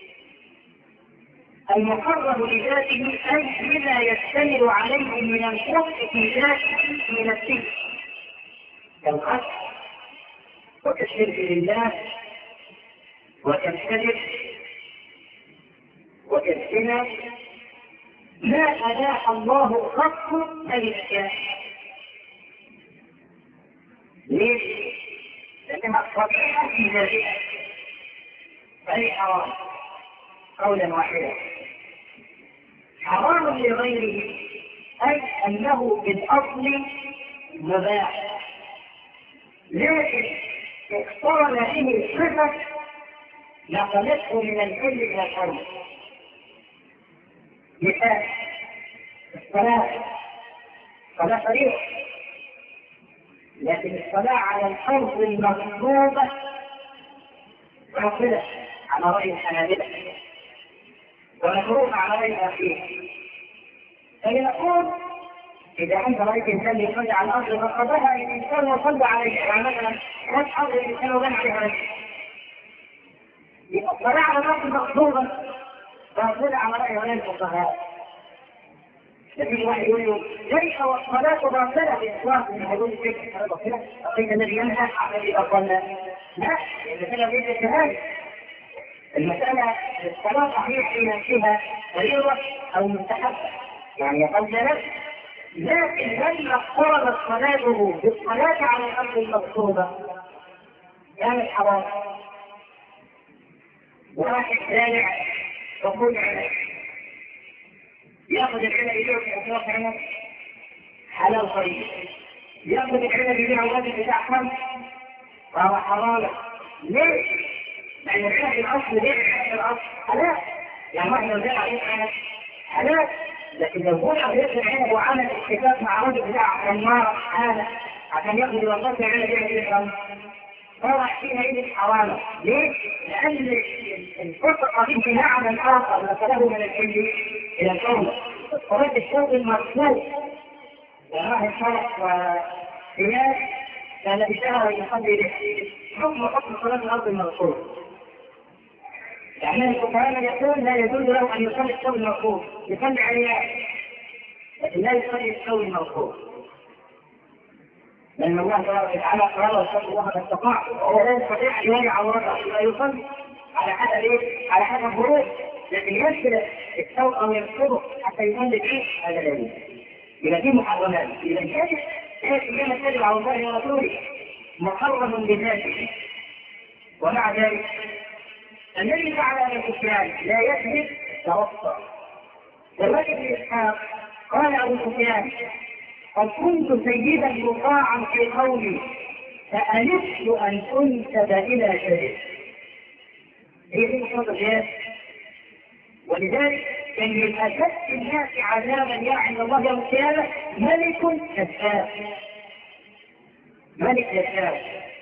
المحرم لذاته أي بما يشتمل عليه من الكفر في ذاته من الشرك كالقتل وكالشرك لله وكالكذب وكالزنا، ما أباح الله قط أي أشياء. ليش؟ لأنها قطعة في ذاتها فهي حرام قولا واحدا. حرام لغيره أي أنه بالأصل مباح، لكن اقترن به الصفة نقلته من الحل إلى الحرم. مثال: الصلاة صلاة فريضة، لكن الصلاة على الفرض المفروضة باطلة على رأي الحنابلة ومكروه على رأي الأخير. فلنقول إذا أنت رأيت إنسان يصلي على الأرض فقدها الإنسان وصلى عليه، يعني مثلا رأس أرض الإنسان وبنى عليها، يبقى الصلاة على الأرض مفروضة باطلة على رأي غير الفقهاء. لكن واحد يقول له: ليس والصلاة باطلة بإطلاق من حدود الشرك، هذا باطلة؟ أقيد الذي ينهى عن الذي أضل؟ لا، المسألة ليست كذلك. المسألة الصلاة صحيح فيها فيها فريضة أو مستحبة، يعني يقول لك، لكن لما اقتربت صلاته بالصلاة على الأرض المقصودة كانت حرام. واحد ثاني تقول عليه ياخذ العنب يبيعه في أسواق عنب حلال طيب، ياخذ العنب يبيعه الراجل بتاع خمس فهو حرام. ليش؟ لأن العنب الأصل بيع الأصل حلال، يعني واحد لو جاء عليه عنب حلال، لكن لو هو ياخذ العنب وعمل اتفاق مع الراجل بتاع عمار هذا عشان ياخذ الوظيفة العنب يبيع الخمس صار حينئذ حراما. ليه؟ لأن الفرقة في معنى آخر نقله من الحل إلى الكون. صلاة الشوق المرفوع وراء الشرق وقياس كان بشهر يصلي به حكم حكم صلاة الأرض المرفوع. يعني الفقهاء يقول لا يجوز له أن يصلي الشوق المرفوع، يصلي عليه لكن لا يصلي الشوق المرفوع. لأن الله تبارك وتعالى قال واتقوا الله ما استطعتم، وهو لا يستطيع أن يرجع عورته إلا يصلي على حسب إيه؟ على حسب الظروف، لكن يسلك الثوب أو يكسره حتى يصلي فيه هذا لا يجوز. إذا في محرمات، إذا كانت هي كما تدل على الله ورسوله محرم بذاته. ومع ذلك الذي فعل ابن سفيان لا يثبت توسع. والوجه بن إسحاق قال أبو سفيان قد كنت سيدا مطاعا في قومي فألفت أن أنسب إلى شريك. هي دي مصادر الجهاد. ولذلك كان من أشد الناس عذابا يا عند الله يوم القيامة ملك كذاب. ملك كذاب.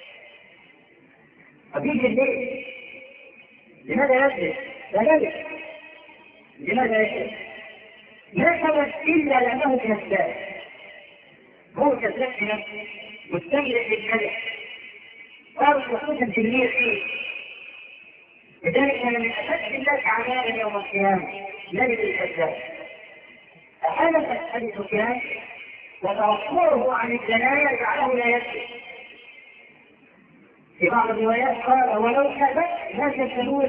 فبيجي الليل لماذا يجلس؟ لا ملك. لماذا يجلس؟ لا سبب إلا لأنه كذاب. هو كذاب في نفسه مستملك للكذب صار خصوصا في المية فيه. لذلك كان من أشد الناس عذابا يوم القيامة ملك الكذاب. أحدث أبي سفيان وتوقعه عن الجناية جعله لا يكذب. في بعض الروايات قال ولو كذب لا تكذبون.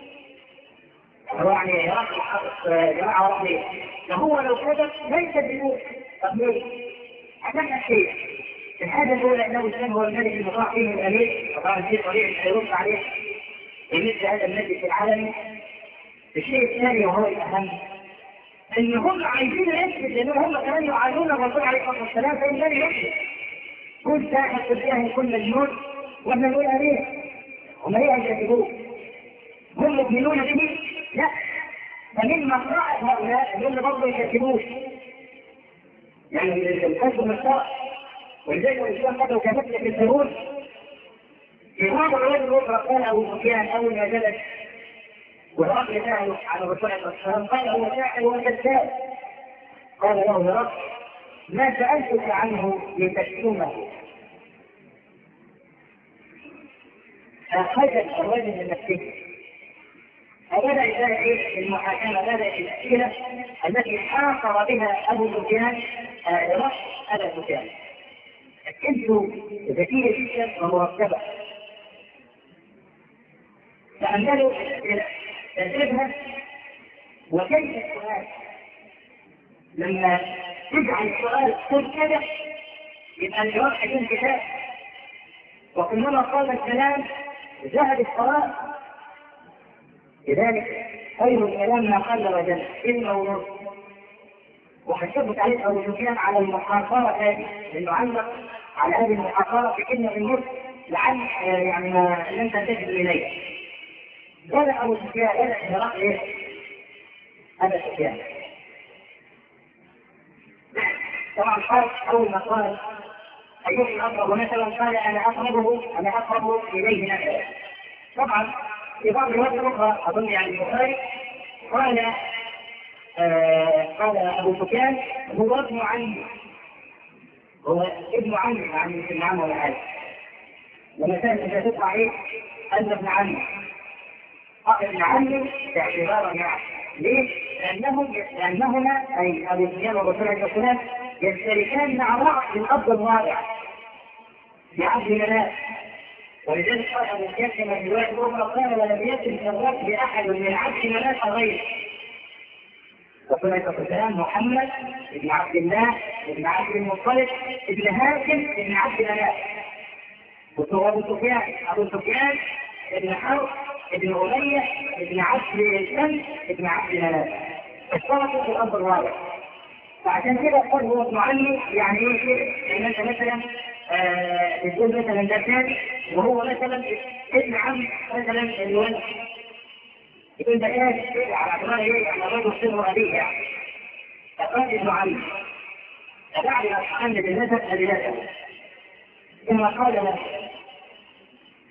يعني جماعة رحمية فهو لو كذب لا يكذبون. طب ليه؟ عشان شيء الحاجة الأولى أنه كان هو الملك المطاع فيه الأمير، وطبعا في طريق يرد عليه بمثل هذا المجلس العالمي. الشيء الثاني وهو الأهم أن هم عايزين يثبت لأنهم هم كمان يعانون الرسول عليه الصلاة والسلام فإن لم يثبت كل ساحة تبيعه كل مجنون وإحنا نقول عليه هم ليه يكذبوه؟ هم مؤمنون به؟ لا. فمن مصلحة هؤلاء اللي برضه يكذبوه يعني الحج والشرع. ولذلك الإسلام قد كمثل في الزهور في بعض الروايات الأخرى قال أبو سفيان أول ما جلس والرجل سأله عن الرسول عليه الصلاة والسلام قال هو ساحر وكذاب. قال له يا رب ما سألتك عنه لتكتمه. أخذ الرجل من نفسه فبدأ إلى المحاكمة، بدأ الأسئلة التي حاصر بها أبو سفيان رأس أبا سفيان. أسئلته ذكية جدا ومرتبة فأنزلوا تدريبها. وكيف السؤال لما تجعل السؤال كل كذا يبقى الجواب حيكون كتاب. وكلما قال الكلام ذهب الصلاة. لذلك خير الكلام ما قل وجل إلا ونص. وحسبت عليه أبو سفيان على المحاصرة هذه لأنه علق على هذه المحاصرة بكلمة النص لعل يعني ما لم تنتهي إليه. بدأ أبو سفيان بدأ إجراء إيه؟ أبا سفيان. طبعا قال أول ما قال أيهم أقرب مثلا قال أنا أقربه أنا أقرب إليه نفسه. طبعا في بعض الروايات الأخرى أظن يعني البخاري قال آه قال أبو سفيان هو ابن عمي، هو ابن عمي يعني ابن عمي ولا حاجة. لما كان إذا تطلع إيه أنت ابن عمي ابن عمي باعتبار يعني ليه؟ لأنهم لأنهما أي أبو سفيان والرسول عليه الصلاة والسلام يشتركان مع بعض في الأرض الواقع بعبد مناف. ولذلك قال أبو سفيان كما في رواية أخرى قال ولم يكن الرب بأحد من عبد مناف غيره. الرسول عليه الصلاة والسلام محمد ابن عبد الله ابن عبد المطلب ابن هاشم ابن عبد مناف. وأبو سفيان أبو سفيان ابن حرب ابن أمية ابن عبد الشمس ابن عبد مناف. اشتركوا في الأرض الواقع. فعشان كده قال هو ابن عمي يعني ايه كده؟ ان انت مثلا تقول مثلا ده ثاني وهو مثلا ابن عم مثلا الولد يقول ده ايه على اعتبار ايه على رجل سر ابيه يعني. فقال ابن عمي فبعد ما تحمل النسب ابنته ثم قال له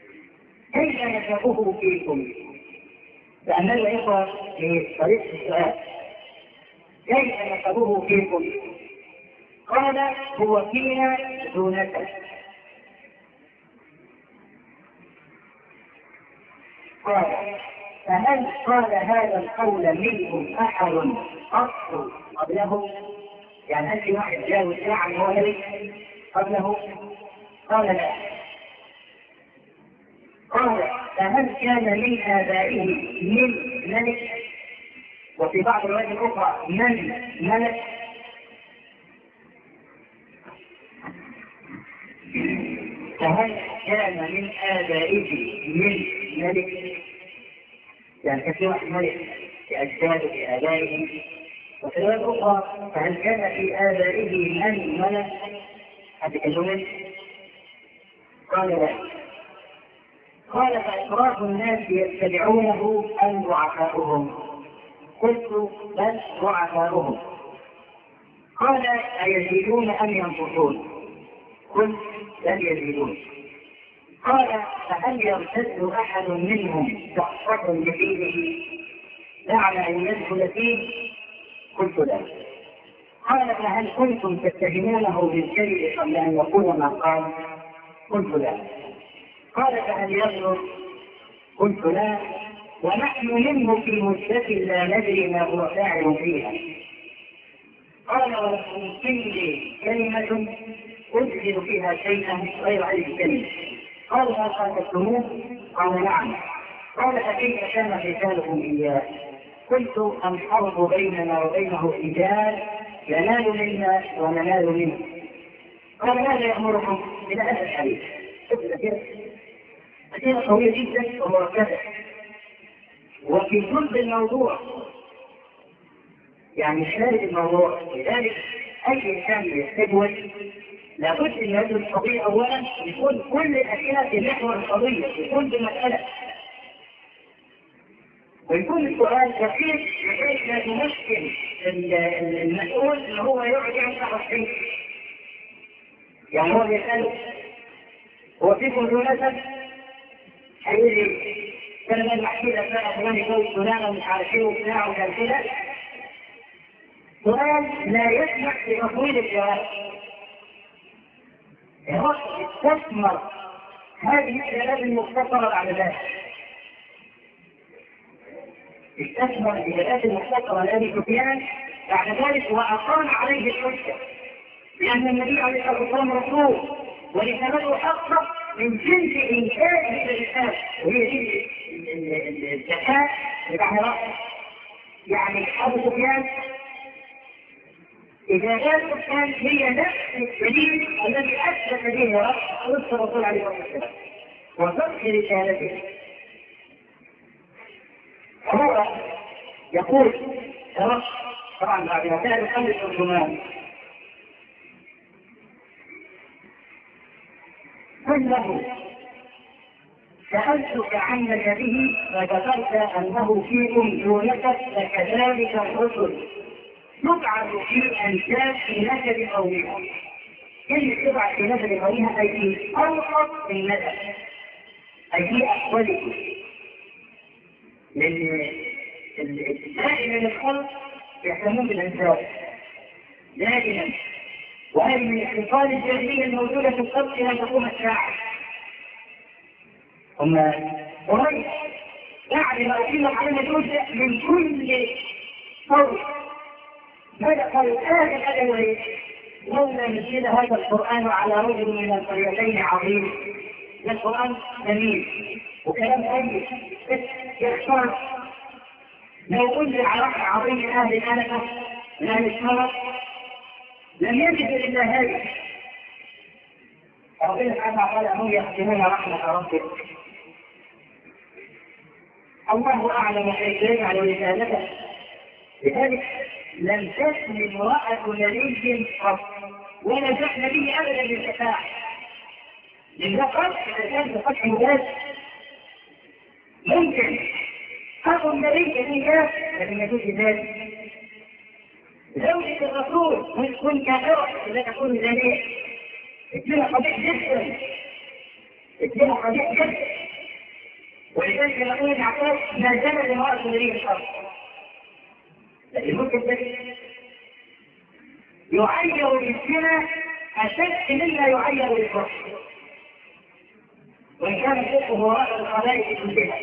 كيف نسبه فيكم؟ لأننا يا إخوة في طريقة السؤال كيف نسبه فيكم؟ قال هو فينا ذو نسب. قال فهل قال هذا القول منكم أحد قط قبله؟ يعني هل في واحد جاوز يعني هو نبي قبله؟ قال لا. قال فهل كان من آبائه من ملك؟ وفي بعض الروايات الأخرى من ملك؟ فهل كان من آبائه من ملك؟ يعني كان في واحد ملك في أجداده في آبائه. وفي الرواية الأخرى فهل كان في آبائه من ملك؟ هذا كلمة. قال لا. قال فإشراف الناس يتبعونه أم ضعفاؤهم؟ قلت بل ضعفاؤهم. قال أيزيدون أم ينقصون؟ قلت بل يزيدون. قال فهل يرتد أحد منهم شخصة لدينه بعد أن يدخل فيه؟ قلت لا. قال فهل كنتم تتهمونه بالكذب قبل أن يقول ما قال؟ قلت لا. قال فهل يغدر؟ قلت لا. ونحن منه في مدة لا ندري ما هو فاعل فيها. قال ولكم كل كلمة أدخل فيها شيئا غير هذه الكلمة. قال ما قاتلتموه؟ قال نعم. قال فكيف كان قتالكم إياه؟ قلت الحرب بيننا وبينه رجال ينال منا وننال منه. قال ماذا يأمركم؟ إلى هذا الحديث. كثيرة قوية جدا ومركزة وفي جزء الموضوع، يعني شارك الموضوع. لذلك أي إنسان يستجوز لابد أن يدرس القضية أولا، يكون كل الأشياء في محور القضية، يكون بمسألة، ويكون السؤال دقيق بحيث لا تمثل المسؤول ان هو يقعد يعمل تفاصيل. يعني هو بيسأله هو فيكم ذو نسب؟ هيقول لي كلمة المحكية فلان فلان يقول فلان ومش عارف ايه وبتاع وكان كده. سؤال لا يسمح بتطويل الجواب. هو استثمر هذه الآلات المختصرة بعد ذلك. استثمر الإجابات المختصرة لأبي سفيان بعد ذلك وأقام عليه الحجة، لأن النبي عليه الصلاة والسلام رسول ورسالته حقه من جنس إنتاج الرسالة، وهي دي الذكاء بتاع رأسه. يعني أبو سفيان إجابات سفيان هي نفس الدليل الذي أثبت به رأس الرسول عليه الصلاة والسلام وصدق رسالته. هو يقول طبعا بعد ما كان يخلص الترجمان قل له سألتك عن نسبه فذكرت أنه فيكم ذو نسب فكذلك الرسل تبعث في أنساب في نسب قومها. كلمة تبعث في نسب قومها أي في أوسط النسب أي في أحوالكم. لأن دائما الخلق يهتمون بالأنساب دائما، وهذه من الخصال الجاهلية الموجودة في الخلق إلى تقوم الساعة. هم قريش بعد ما أقيم علينا جزء من كل قول بدأ قالوا هذا الأدوية لولا نزل هذا القرآن على رجل من القريتين عظيم. القرآن جميل وكلام طيب يختار لو أنزل على رحمة عظيم من أهل الآلة من أهل الشرف لم يجد إلا هذه. ربنا سبحانه قال هم يختمون رحمة ربك. الله أعلم حيث يجعل رسالته. لذلك لم تسل امرأة نبي قط ولا جاء نبي أبدا بالشفاعة. لذا فتح الإنسان بفتح مجاز ممكن أخو النبي كثيرا لكن يجوز ذلك. زوجة الرسول مش تكون كافرة لا تكون زانية. اثنين قبيح جدا اثنين قبيح جدا ولذلك يقول يعقوب ما زال لمرأة مريم الأرض. لكن ممكن يعير بالزنا أشد مما يعير بالكفر، وإن كان الكفر هو رأس الخبائث كلها.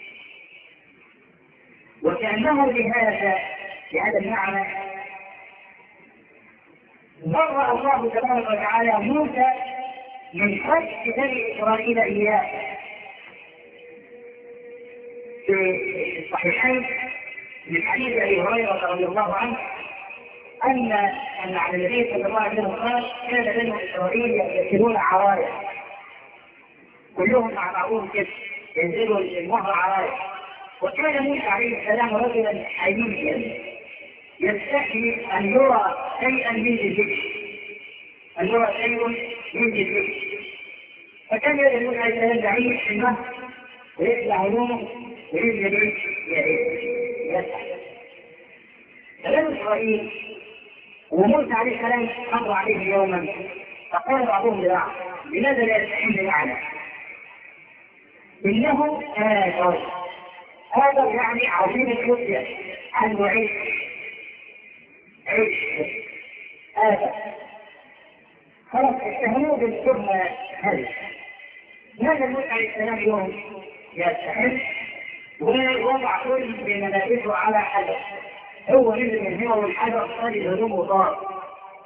وكأنه بهذا بهذا المعنى برأ الله تبارك وتعالى موسى من خلق بني إسرائيل إياه. في الصحيحين من حديث أبي هريرة رضي الله عنه أن أن عن النبي صلى الله عليه وسلم قال كان بني إسرائيل يركبون عرايا كلهم مع بعضهم كده ينزلوا المهر عرايا. وكان موسى عليه السلام رجلا حييا يستحي أن يرى شيئا من جلده، أن يرى شيء من جلده. فكان يد موسى عليه السلام بعيد في النهر ويطلع نومه وينزل يسعى. فبني إسرائيل وموسى عليه السلام مر عليه يوما فقال بعضهم لبعض لماذا لا يستحل معنا؟ إنه آدر. آدر يعني عظيم الكتلة عنه عيش عيش آدر. خلاص اتهموه بالتهمة هذه. ماذا موسى عليه السلام يوم يستحل ووضع كل بملابسه على حجر، هو نزل من هنا والحجر صار الهدوم وطار.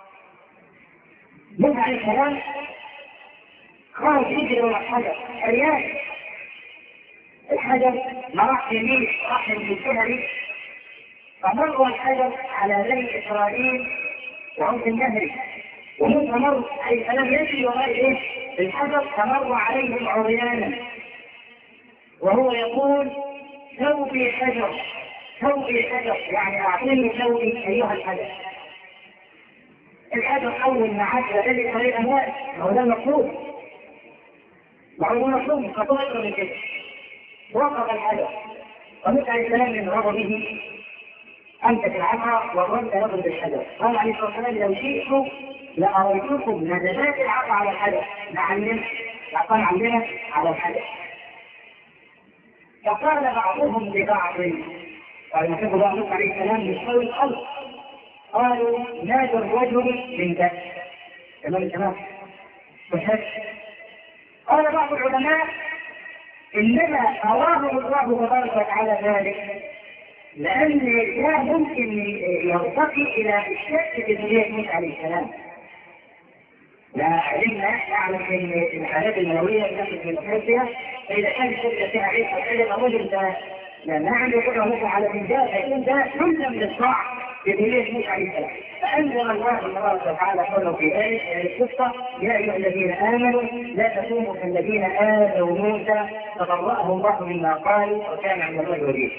موسى عليه السلام خرج يجري ورا الحجر عريان. الحجر ما راح يمين راح يمين، فمر الحجر على بني اسرائيل وهم في النهر، وموسى مر اي السلام يجري وراء ايه؟ الحجر فمر عليهم عريانا وهو يقول ثوبي حجر ثوبي حجر، يعني اعطيني ثوبي ايها الحجر. الحجر اول ما عاد بني اسرائيل اموات، هو ده المقصود، وهو مطلوب خطوه من كده. وقف الحجر وموسى عليه السلام من غضبه امسك العصا والرد يضرب الحجر. قال عليه الصلاه والسلام لو شئت لاريتكم نزلات العصا على الحجر، لعلنا العصا عندنا على الحجر. فقال بعضهم لبعض، قال نحب الله موسى عليه السلام بقول الخلق، قالوا نادى الرجل من ذا تمام تمام. قال بعض العلماء انما اراه الله تبارك وتعالى ذلك لان لا ممكن يرتقي الى الشك بذريه موسى عليه السلام. لا علمنا نعلم ان الحالات المنويه التي من حيثها فاذا كان الشركه فيها عيش وحاجه الرجل ده لا نعم يقول موسى على الانجاز لكن ده يلزم بالطاعه بذريه موسى عليه السلام. فانزل الله تبارك وتعالى قوله في ايه القصه يا ايها الذين امنوا لا تكونوا كالذين اذوا موسى فبرأه الله مما قالوا وكان عند الله وجيها.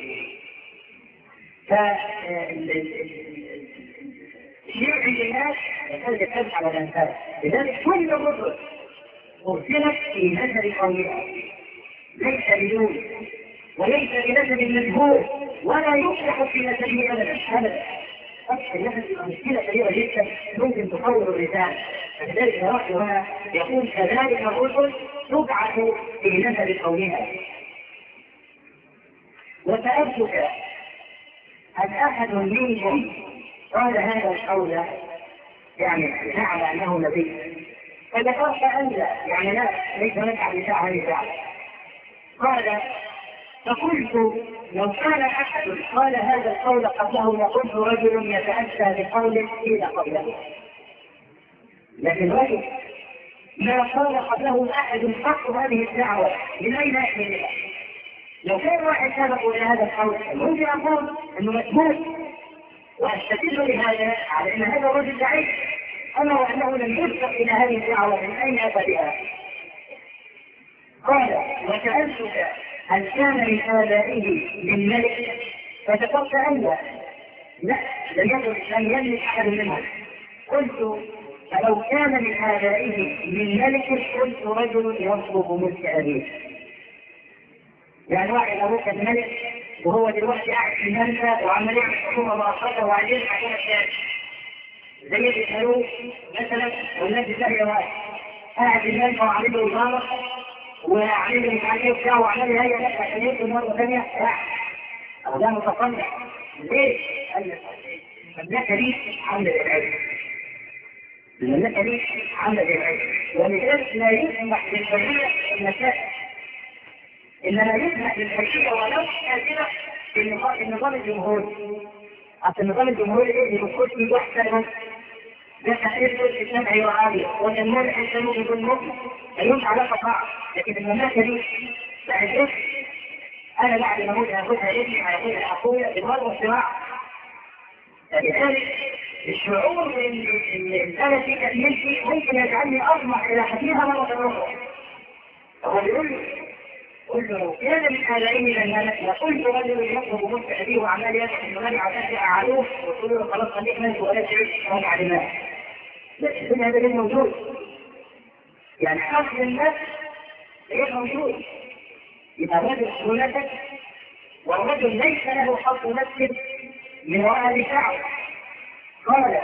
شيء عند الناس يحتاج الحج على الانسان، لذلك كل الرسل ارسلت في نسب قومها ليس بدون وليس بنسب مجهول ولا يصلح في نسبه ابدا ابدا. النسب مشكله كبيره جدا ممكن تطور الرساله، فلذلك راى هنا يقول كذلك الرسل تبعث في نسب قومها. وسألتك هل احد منهم قال هذا القول يعني زعم انه نبي؟ فذكرت ان لا، يعني لا ليس لك عن ساعه لساعه. قال فقلت لو كان احد قال هذا القول قبله لقلت رجل يتاتى بقول قيل قبله، لكن رجل ما قال قبله احد قط هذه الدعوه من اين يحملها؟ لو كان واحد سبق الى هذا القول ممكن اقول انه مسموح واستدل لهذا على ان هذا الرجل ضعيف، اما وانه لم يسبق الى هذه الدعوه من اين اتى بها؟ قال وسالتك هل كان من ابائه من ملك؟ فذكرت ان لا لا لم يكن لم يملك احد منهم. قلت فلو كان من ابائه من ملك قلت رجل يطلب ملك ابيه. يعني واحد ابوك الملك وهو دلوقتي قاعد في المنفى وعمال يعمل حكومه مؤقته وبعدين حكومه ثانيه زي الفاروق مثلا والناس الثانيه واحد قاعد في المنفى وعامل له وزاره وعمل مش عارف ايه بتاعه وعمل لي هي لك عشان يمكن مره ثانيه لا. او ده متصنع ليه؟ قال لك المملكه دي عامله العلم. المملكه دي عامله العلم ولذلك لا يسمح للبريه المسائل انما يسمح للبريه ولو كده في النظام الجمهوري. اصل النظام الجمهوري ايه بيكون فيه واحده ده تحرير الاسلام ايوه عالي والنمور الاسلامي يكون مؤمن ملوش علاقه صعب. لكن المملكه دي بعد انا بعد ما اموت هاخدها ابني هاخدها اخويا بالمره والصراع. فلذلك الشعور ان انا في تأمينتي ممكن يجعلني اطمح الى حكيمها مره اخرى. هو بيقول له قل له كان من آلائه لما لقلت رجل يطلب ملك أبيه وعمال يدعو المال عشان أعلوه وقلت له خلاص خليك منك ولا تعيش رجع دماغ. لكن هذا غير موجود. يعني أصل النفس غير موجود. يبقى الرجل سلطة والرجل ليس له حق نفس من وراء دفاعه. قال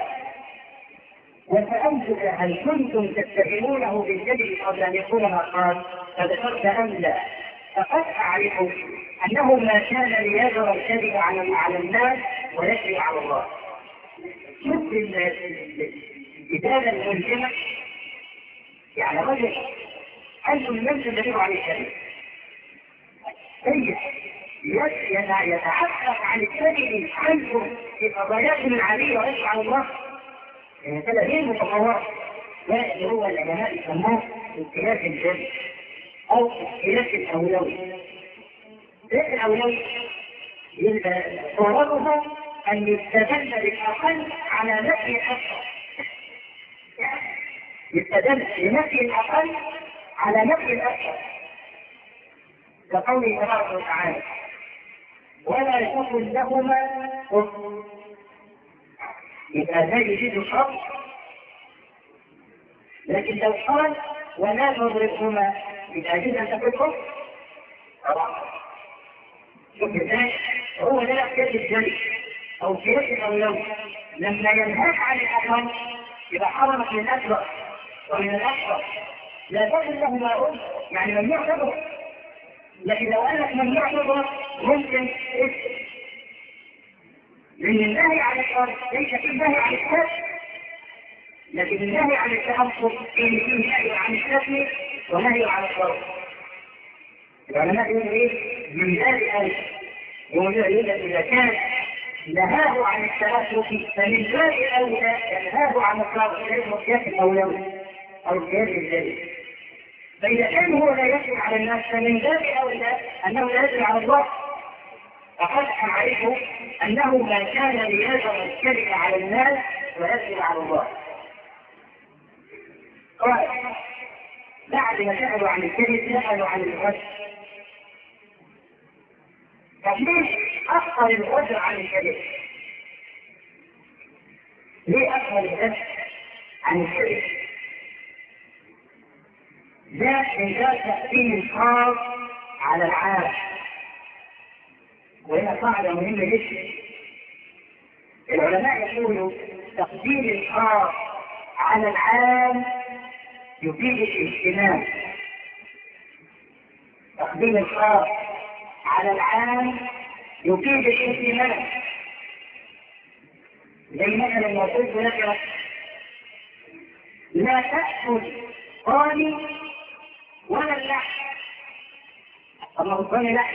وسألتك هل كنتم تتهمونه بالكذب قبل أن يقول ما قال فذكرت أم لا فقد أعرف أنه ما كان ليذر الكذب على الناس ويكذب على الله. شوف الكتابة الملزمة يعني رجل أنتم الناس الذين عليه الكذب طيب يتعبد عن الكذب عنكم في قضاياكم العادية ويكذب على الله. هذا غير متطور. ده اللي هو العلماء يسموه اختلاف الجد او اختلاف الاولوي. ايه الاولوي؟ يبقى صورته ان يستدل بالاقل على نفي الاكثر. يستدل بنفي الاقل على نفي الاكثر كقوله تبارك وتعالى ولا يكن لهما كفر. يبقى لا يجيد الشر. لكن لو قال ولا نضربهما يبقى يجوز ان تكون كفر طبعا. شوف ازاي هو ده احتياج الجري او احتياج الاولوي. لما ينهاك عن الاقل يبقى حرمك من الاكبر ومن الاكبر لا تجد له ما قلت يعني ممنوع تضرب. لكن لو قال لك ممنوع تضرب ممكن اسم لأن النهي عن الشر ليس فيه نهي عن الشر. لكن النهي عن التعصب فيه فيه نهي عن الشتم ونهي عن الشر. العلماء يقولوا ايه؟ من باب أولى. يقولوا إذا كان نهاه عن التعصب فمن باب أولى ينهاه عن الشر لأنه قياس الأولوي أو قياس الذاتي. فإذا كان هو لا يجب على الناس فمن باب أولى أنه لا يجب على الله. فقد أعرفه أنه ما كان ليذر الكذب على الناس ويكذب على الله. قال بعد ما سألوا عن الكذب سألوا عن الغدر. طب ليه أخطر الغدر عن الكذب؟ ليه أخطر الغدر عن الكذب؟ ده من ذات تأثير الخاص على العالم. وهنا قاعدة مهمة جدا. العلماء يقولوا تقديم الخاص على العام يفيد الاهتمام. تقديم الخاص على العام يفيد الاهتمام. زي مثلا ما قلت لك لا تأكل قاني ولا اللحم. طب ما هو القاني لحم.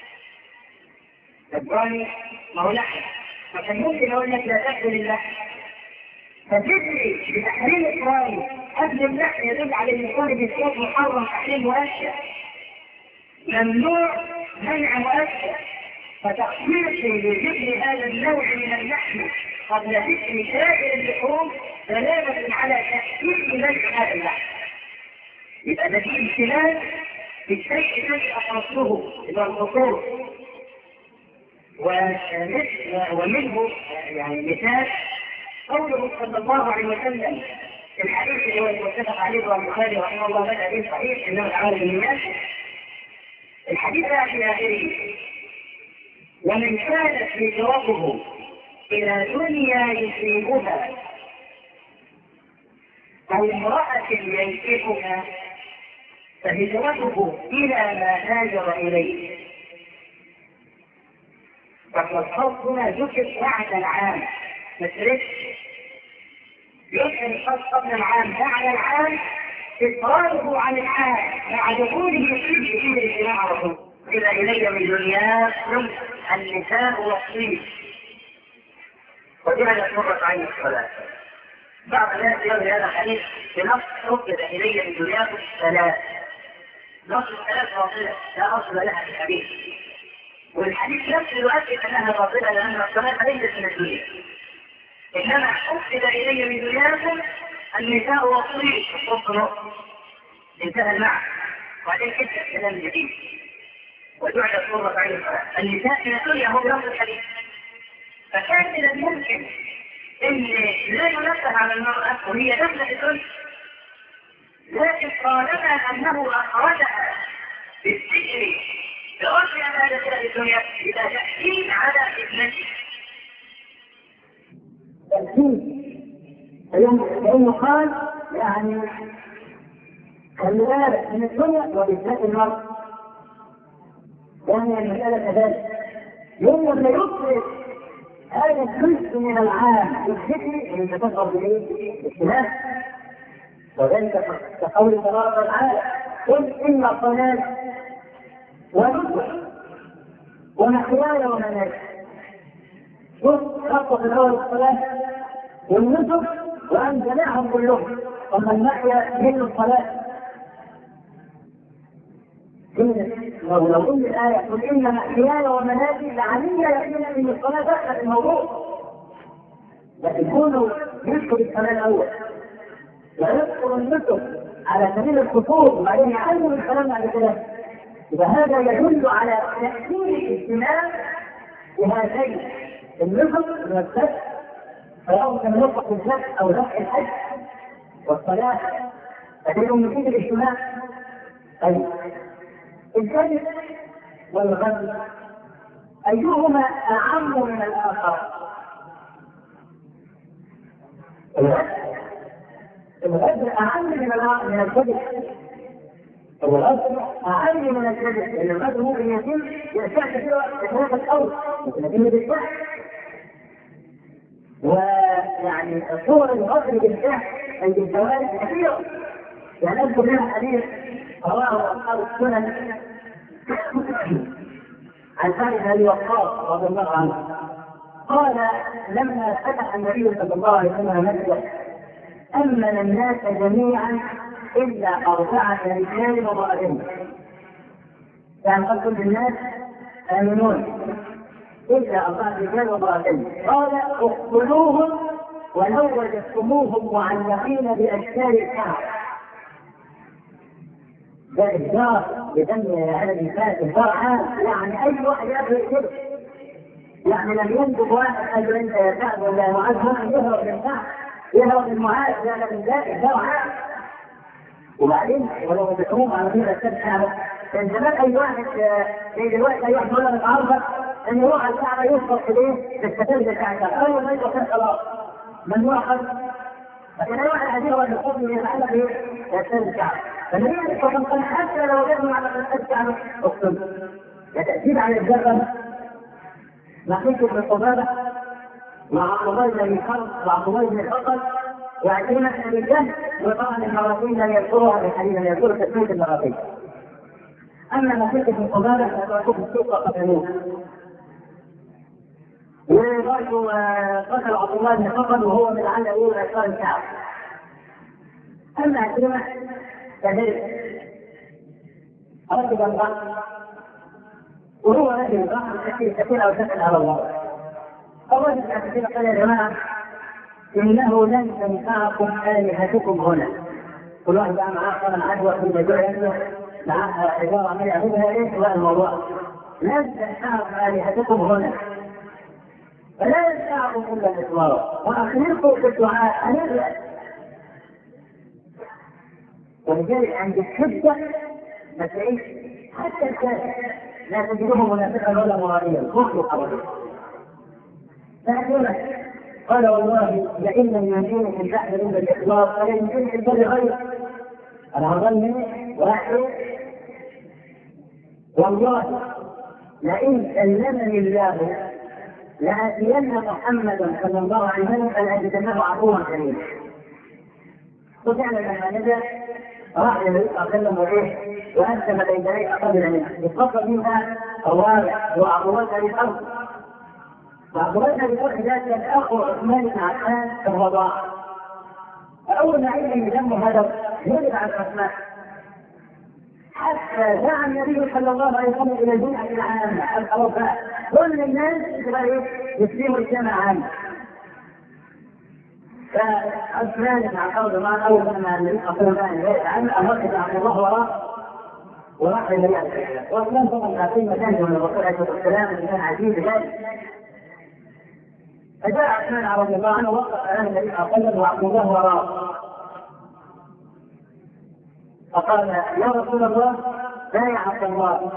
الضاني ما هو لحم. فكان ممكن اقول لك لا تاكل اللحم. فتدري بتحريم الضاني قبل اللحم يدل على ان يكون بالصوت محرم تحريم مؤشر. ممنوع منع مؤشر. فتخصيصي لذكر هذا النوع من اللحم قبل ذكر سائر اللحوم دلالة على تأكيد منع هذا اللحم. يبقى ده في امتنان بالشيء الذي اخصه الى الخصوص. ومنه يعني مثال قوله صلى الله عليه وسلم في الحديث اللي هو المتفق عليه والبخاري رحمه الله بدأ به صحيح انه الاعمال بالنيات. الحديث في اخره ومن كانت هجرته الى دنيا يصيبها او امرأة ينكحها فهجرته إلى ما هاجر إليه. فالخط هنا ذكر بعد العام ما تركش يذكر الخط قبل العام بعد العام إفراده عن العام مع دخوله في كل الاجتماع على طول. إلى إلي من دنياكم النساء والطيب وجعلت مرة عين الصلاة. بعض الناس يروي هذا الحديث بنص حفظ إلي من دنياكم ثلاث. نص الثلاث باطلة لا أصل لها في الحديث، والحديث نفسه يؤكد أنها باطلة لأن الصلاة ليست من الدنيا، إنما حفظ إلي من دنياكم النساء والطيب حفظ انتهى المعنى. وبعدين كتب كلام جديد وجعلت مرة عين الصلاة. النساء من الدنيا هم نفس الحديث، فكان من الممكن ان لا ينفذ على المرأة وهي دخلت الدنيا، لكن طالما انه اخرجها بالسجن بأرض ما دخلت الدنيا الى تحكيم على ابنته. لأنه قال يعني خلي بالك من الدنيا وبالذات المرأة، يعني المسألة كذلك يوم لما يفرق هذا الجزء من العام الذكري اللي تظهر به الاختلاف، وذلك كقول تبارك وتعالى قل إن الصلاة ونسك ومحياي ومماتي. شوف خطة في الأول الصلاة والنسك وأن جميعهم كلهم، أما المحيا من الصلاة لو لو قلنا الآية قل إن محياي ومماتي لعلي يقين أن الصلاة دخلت الموضوع، لكن كونه يذكر الصلاة الأول ويذكر النسك على سبيل الخصوص وبعدين يعلم الكلام على كده، يبقى هذا يدل على تأثير الاهتمام بهذين النسك والسك، سواء كان نطق الزكاة أو دفع الحج والصلاة، فإنهم يفيد الاجتماع. طيب الكذب والغدر أيهما أعم من الآخر؟ الغدر أعم من من الكذب، الغدر أعم من الكذب، لأن الغدر ممكن يتم يأتي كثيرا في الأول ممكن يتم بالفعل، ويعني صور الغدر بالفعل عند الزواج كثيرة. يعني أذكر لها حديث رواه أصحاب السنن عن سعد بن أبي وقاص رضي الله عنه قال لما فتح النبي صلى الله عليه وسلم مكة أمن الناس جميعا إلا أربعة رجال وامرأتين، يعني قد كل الناس آمنون إلا أربعة رجال وامرأتين، قال اقتلوهم ولو وجدتموهم معلقين بأشكال الكعب. ده إجبار بدم على النساء، إجبار عام، يعني أي واحد يأخذ كده، يعني لم ينطق واحد قال له أنت يا كعب ولا معاذ واحد يهرب من كعب يهرب من معاذ، لا لا من ده إجبار عام. وبعدين ولو بتقوم على كده الكعبة كان زمان أي واحد زي دلوقتي أي واحد ولا متعرض أن يروح على الكعبة يوصل في إيه؟ في التفل بتاع الكعبة، أول ما يوصل خلاص ممنوع خالص. لكن أي واحد عايز يروح للقبر يتعلق إيه؟ يتفل الكعبة. فالنبي عليه الصلاة والسلام حتى لو وجدنا على الكعبة اقتل. يتأكيد على الجبل نحيك بن قبابة مع عبد الله بن حرب وعبد الله بن الحصن وعكرمة بن الجهل، وطبعا المراتين لم يذكروها في الحديث، لم يذكروا تسمية المراتين. أما نحيك بن قبابة فتركوه في السوق قتلوه. وبرضه قتل عبد الله بن الحصن وهو من العلة الأولى أسرار الكعبة. أما عكرمة كذلك ركب البحر وهو رجل البحر كثير كثير أو سكن على الله. الرجل كثير قال يا جماعة إنه لن تنفعكم آلهتكم هنا. كل واحد بقى معاه قلم عدوى في المجال معاه حجارة عمال يعملها إيه ولا الموضوع. لن تنفعكم آلهتكم هنا فلا ينفعكم إلا الإصرار وأخلقوا في الدعاء أن ولذلك عند الحجة ما تلاقيش حتى الكافر لا تجدهم منافقا ولا مرائيا مخلوق أبدا. فأقول قال والله لئن لم ينجوني من بحر إلا الإخلاص فلا ينجوني من بر غيره. أنا هظل مني واحد والله لئن كلمني الله لآتين محمدا صلى الله عليه وسلم فلأجدنه عفوا كريما. وفعلا لما نزل راح النبي صلى الله عليه وسلم وايه وأسلم بين يديه قبل منه يتقبل منها الرابع وعبد الله بن الأرض. وعبد الله بن الأرض ذات الأخ عثمان بن عفان في الرضاعة. فأول ما علم دمه هذا يجب عن عثمان حتى دعا النبي صلى الله عليه وسلم إلى البيعة العامة الأوفاء كل الناس يسلموا الجامعة عامة. فعثمان بن عفان معنا أول ما النبي صلى الله عليه وسلم عامة أمرت عبد الله وراه وراح النبي عليه الصلاة والسلام. وعثمان طبعا عارفين مكانه من الرسول عليه الصلاة والسلام كان عزيز ذلك. فجاء عثمان رضي الله عنه وقف أمام النبي صلى الله عليه وسلم وعبد الله وراه فقال يا رسول الله بايعك الله.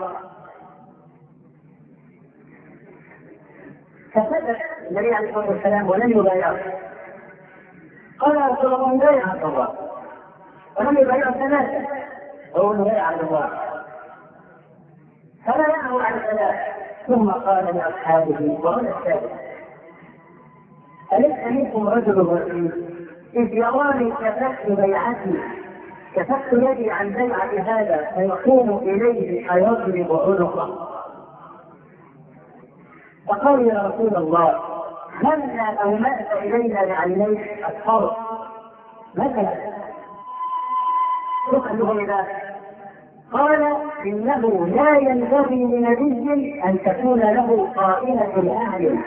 فسكت النبي عليه الصلاه والسلام ولم يبايعه. قال يا رسول الله بايعك الله ولم يبايعه ثلاثه هو بايعك الله فبايعه على ثلاث ثم قال لاصحابه وهنا الثالث أليس منكم رجل رشيد إذ يراني كففت بيعتي كففت يدي عن بيعة هذا فيقوم إليه فيضرب عنقه. فقال يا رسول الله هلا أومأت إلينا بعينيك الفرق مثلا شكرا له لذلك. قال إنه لا ينبغي لنبي أن تكون له قائمة الأعين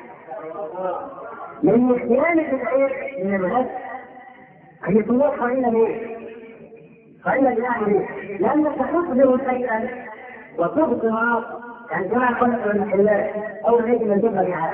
من صيانة العين من الغد هي تكون قائمة ليه؟ قائمة بالأعين ليه؟ لأنك تخبر شيئا وتبطر يعني كما قلت من الحلال أو الذي من جبه بهذا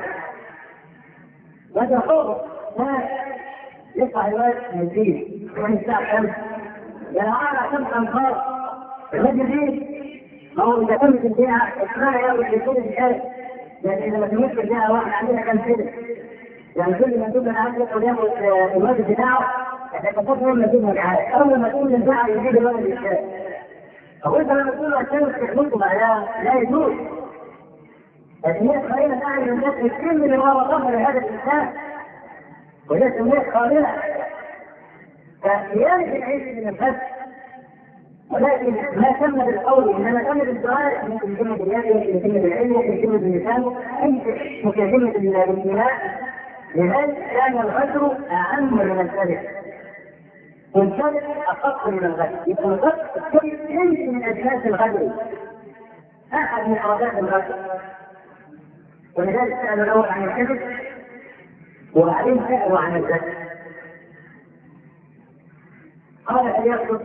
وتخبر ناس يقع الوقت من الدين من الساعة خمس يعني أعلى خمس أنفار الرجل دي ما هو إذا كنت البيعة إسماء يوم يكون الشيء يعني إذا ما تموت البيعة واحد عندنا كم سنة يعني كل ما تقول أنا عايز ياخد الواجب بتاعه يتكتب يوم ما تقول البيعة أول ما تقول البيعة يجيب الواجب الشيء أو أنت لما تقول عشان تخلطه بعدها لا يجوز. لكن هي خلينا تعمل الناس كثير من وراء ظهر هذا الإنسان وهي سميت خالصة فصيانة العيش من الفتح ولكن ما تم بالقول انما تم بالدعاء ممكن كلمه اليد ممكن كلمه العلم ممكن كلمه اللسان ممكن كلمه الانتماء. لذلك كان الغدر اعم من الكذب والكذب اخف من الغدر. يكون الغدر جنس من اجناس الغدر احد من ارادات الغدر ولذلك سالوا الاول عن الكذب وبعدين سالوا عن الغدر. قال هل يقصد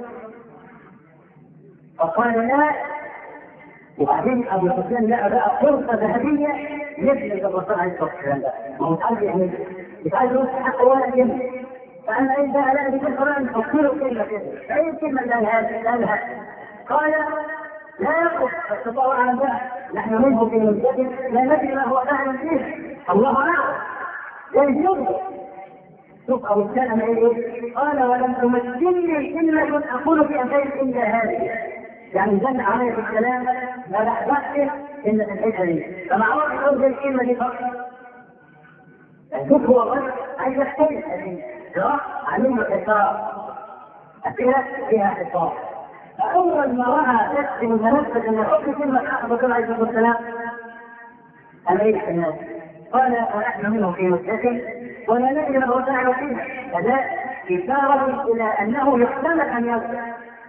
فقال لا وبعدين ابو سفيان لقى بقى فرصه ذهبيه مثل الرسول عليه الصلاه والسلام ما هو تعالى يعني يتعالى يوسف حق ولا كلمه فانا ايه بقى لا دي القران فكروا كلمه كده فاي كلمه قالها قالها قال لا يقف استطاعوا على بقى نحن منهم في المسجد لا ندري ما هو فاعل فيه الله اعلم لا يجوز. شوف ابو سفيان ايه قال ولم تمثلني كلمه اقول في امثال الا هذه يعني زن عليه في الكلام ما لحظتش إلا في الحته دي فما عرفش يقول الكلمه دي فقط. شوف هو الرجل عايز يختلف راح علمه الحصار اسئله فيها حصار فاول ما راى تكتب المنفذ ان حكم كلمه حق الرسول عليه الصلاه والسلام امريكا الناس قال ونحن منه في مسجد ولا ندري ما هو فاعل فيه فذا اشاره الى انه يحتمل ان يصل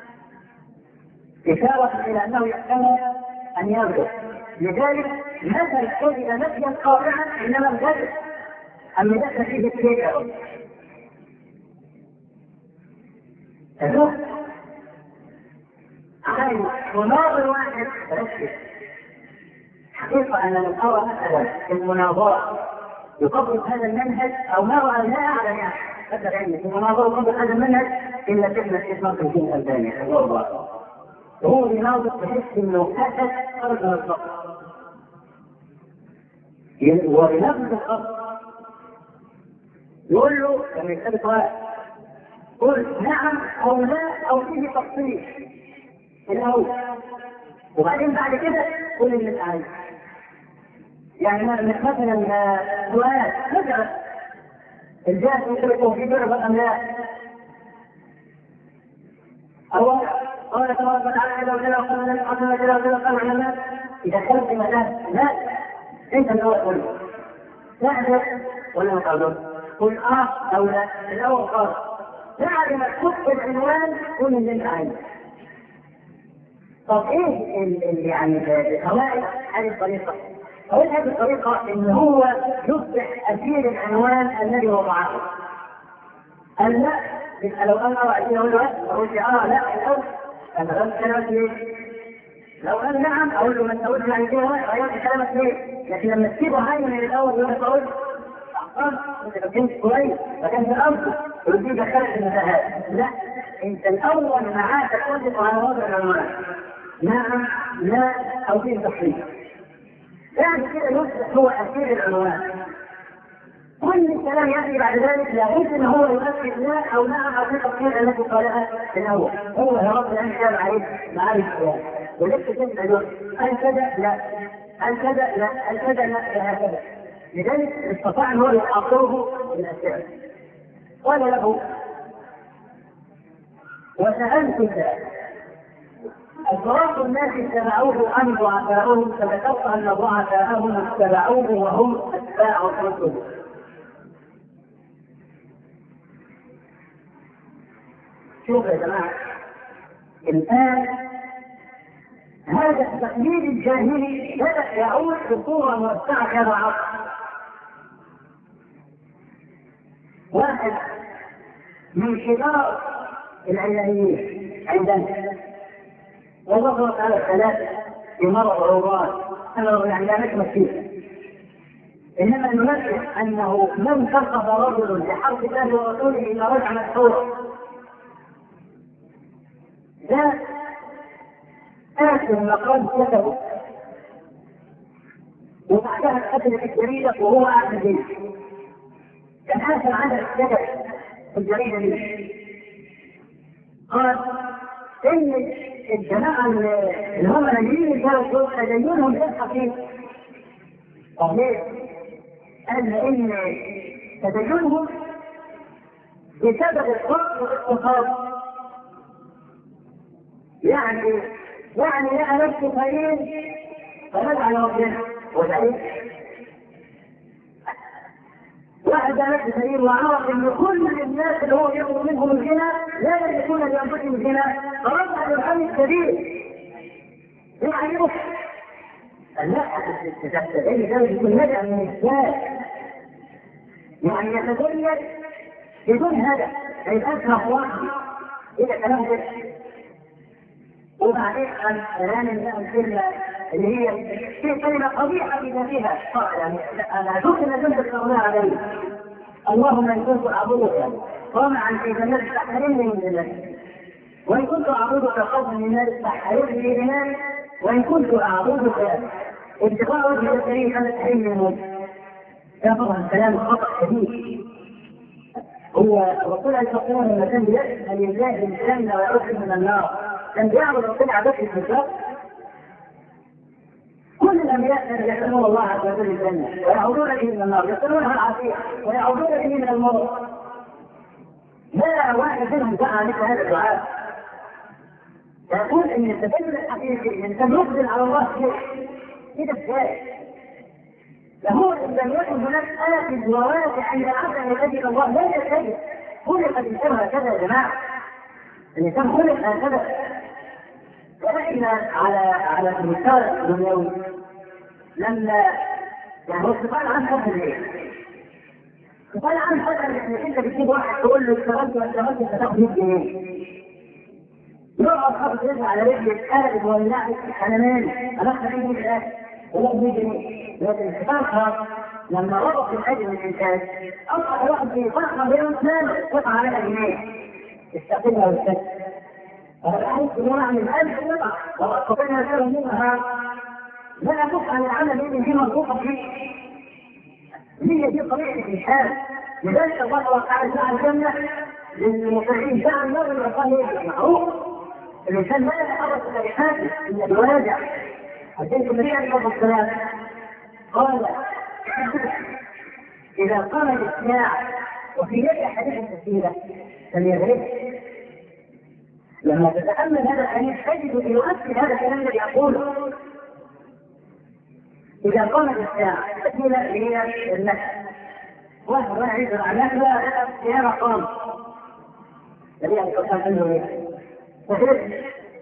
إشارة إلى أنه يحتمل أن يرجع. لذلك مثل كذب نفيا قاطعا إنما الكذب أم يدخل فيه الشيء فشوف عن مناظر واحد ركز حقيقة أن من أرى مثلا في المناظرة يطبق هذا المنهج أو ما رأى لا أعلم يعني مثلا في المناظرة يطبق هذا المنهج إلا كلمة اسمها في الدين الثانية الله وهو يناظر بحس انه اسد خرج من الضغط ولنفس الخط يقول له لما يكتب سؤال قل نعم او لا او فيه تفصيل الاول وبعدين بعد كده قول اللي انت عايزه. يعني مثلا سؤال مثلا الجهاز يشركوا في درجة أم لا؟ أولا قال تبارك وتعالى إذا وجل وقال لك قال وجل وجل وقال على الناس إذا كنت في مكان لا أنت الأول قل لا أدرك ولا مقابل قل آه أو لا. الأول قال بعد ما تحط العنوان قل اللي أنت عايزه. طب إيه اللي يعني فوائد هذه الطريقة؟ فوائد هذه الطريقة إن هو يصبح أسير العنوان الذي وضعه. قال لا لو أنا رأيت أقول له أقول له آه لا الأول أنا غلط كلامك ليه؟ لو قال نعم أقول له ما تقولش يعني كده غيرت كلامك ليه؟ لكن لما تسيبه هاي من الأول يقول أقول أحسن أنت كنت كويس فكان في الأرض ودي دخلت المساهات. لا أنت الأول معاك تتفق على وضع العنوان نعم لا أو فيه تحريف. يعني كده يصبح هو أسير العنوان. كل الكلام يأتي بعد ذلك لابد ان هو يؤكد لا او نعم او في التفسير التي قالها في الاول. هو يا رب الان كان عليه معارف الكلام وليس كلمه دول هل كذا لا هل كذا لا هل كذا لا هكذا. لذلك استطاع ان هو يحاصره بالاسئله. قال له وسالتك أشراف الناس اتبعوه أم ضعفاؤهم؟ فذكرت أن ضعفاءهم اتبعوه وهم أتباع الرسل. شوف يا جماعة الآن هذا التقليد الجاهلي بدأ يعود بصورة موسعة كما عرف. واحد من كبار العلمانيين عندنا وظهرت على الثلاثة في مرض عروبان. أنا يعني لا نكمل فيه إنما ننبه أنه من كفر رجل بحرف الله ورسوله إلى رجع مسحورا لا آسف مقام كتبه وبعدها قتل في الجريدة وهو أعلم به. كان آسف عنه الكتب في الجريدة دي قال إن الجماعة اللي هم نجيين كانوا تدينهم بالحقيقة. طب ليه؟ قال إن تدينهم بسبب الفقر والاقتصاد. يعني يعني لقى نفسه خير فنزع على ربنا وزعيم. واحد ده نفسه خير وعرف ان كل الناس اللي هو ياخذ منهم الغنى لا يملكون لانفسهم الغنى فرجع للحل الكبير. يعني يروح لا تتخيل ذلك يكون نجع من الاسلام يعني يتدين بدون هدف فيبقى واحد الى كلام ده. وبعدين الآن الكلمة اللي هي في كلمة قبيحة بذاتها يعني أنا أشوف أن جنب الأغنى علي اللهم إن كنت أعبدك طمعا في جنات تحرمني من جنتك وإن كنت أعبدك خوفا من النار تحرمني من جنانك وإن كنت أعبدك ابتغاء وجه الكريم فلا تحرمني من وجهك. ده طبعا كلام خطأ شديد. هو الرسول عليه الصلاة والسلام لما كان بيسأل لله الجنة ويعوذ من النار كان بيعبد ربنا عبادة الحجاب. كل الانبياء كانوا يسالون الله عز وجل الجنه ويعودون به من النار يسالونها العافيه ويعودون به من الموت. لا واحد منهم دعا مثل هذا الدعاء يقول ان التدين الحقيقي ان كان يقبل على الله شيء كده ازاي؟ له ان لم يكن هناك آكل وواسع عند العبد الذي الله لا يستجب. خلق الانسان هكذا يا جماعه. الانسان خلق هكذا. وإحنا على على المستوى الدنيوي لما يعني هو سؤال عن حد ايه؟ سؤال عن حد انك انت بتجيب واحد تقول له اشتغلت واشتغلت هتاخد مية جنيه. يقعد خاطر يرجع على رجل القالب واللعب انا مالي انا اخذ مية جنيه ولا مية جنيه. لكن الانسان خاص لما ربط الاجر من الانسان اصبح واحد في فرحه بين مال قطعه عليها جنيه استقبلها واستقبلها. فالحديث يقول من ألف قطعة وأستطيع خيرا منها لا أبص عن العمل اللي فيه مربوطة فيه. هي دي طريقة الإنسان. لذلك الله تعالى جعل الجنة للمطيعين جعل النار والعقاب معروف الإنسان لا يتحرك بحاجة إلا بواجع. حديث النبي عليه الصلاة والسلام قال إذا قام الإسماع وفي يد أحدهم كثيرة فليغرب. لما تتأمل هذا الحديث تجد يؤكد هذا الكلام الذي يقوله. إذا قام الإسماع كثيرة هي النفس واحد راح يجري على نفسه في مقام الذي يقول عنه فهمت.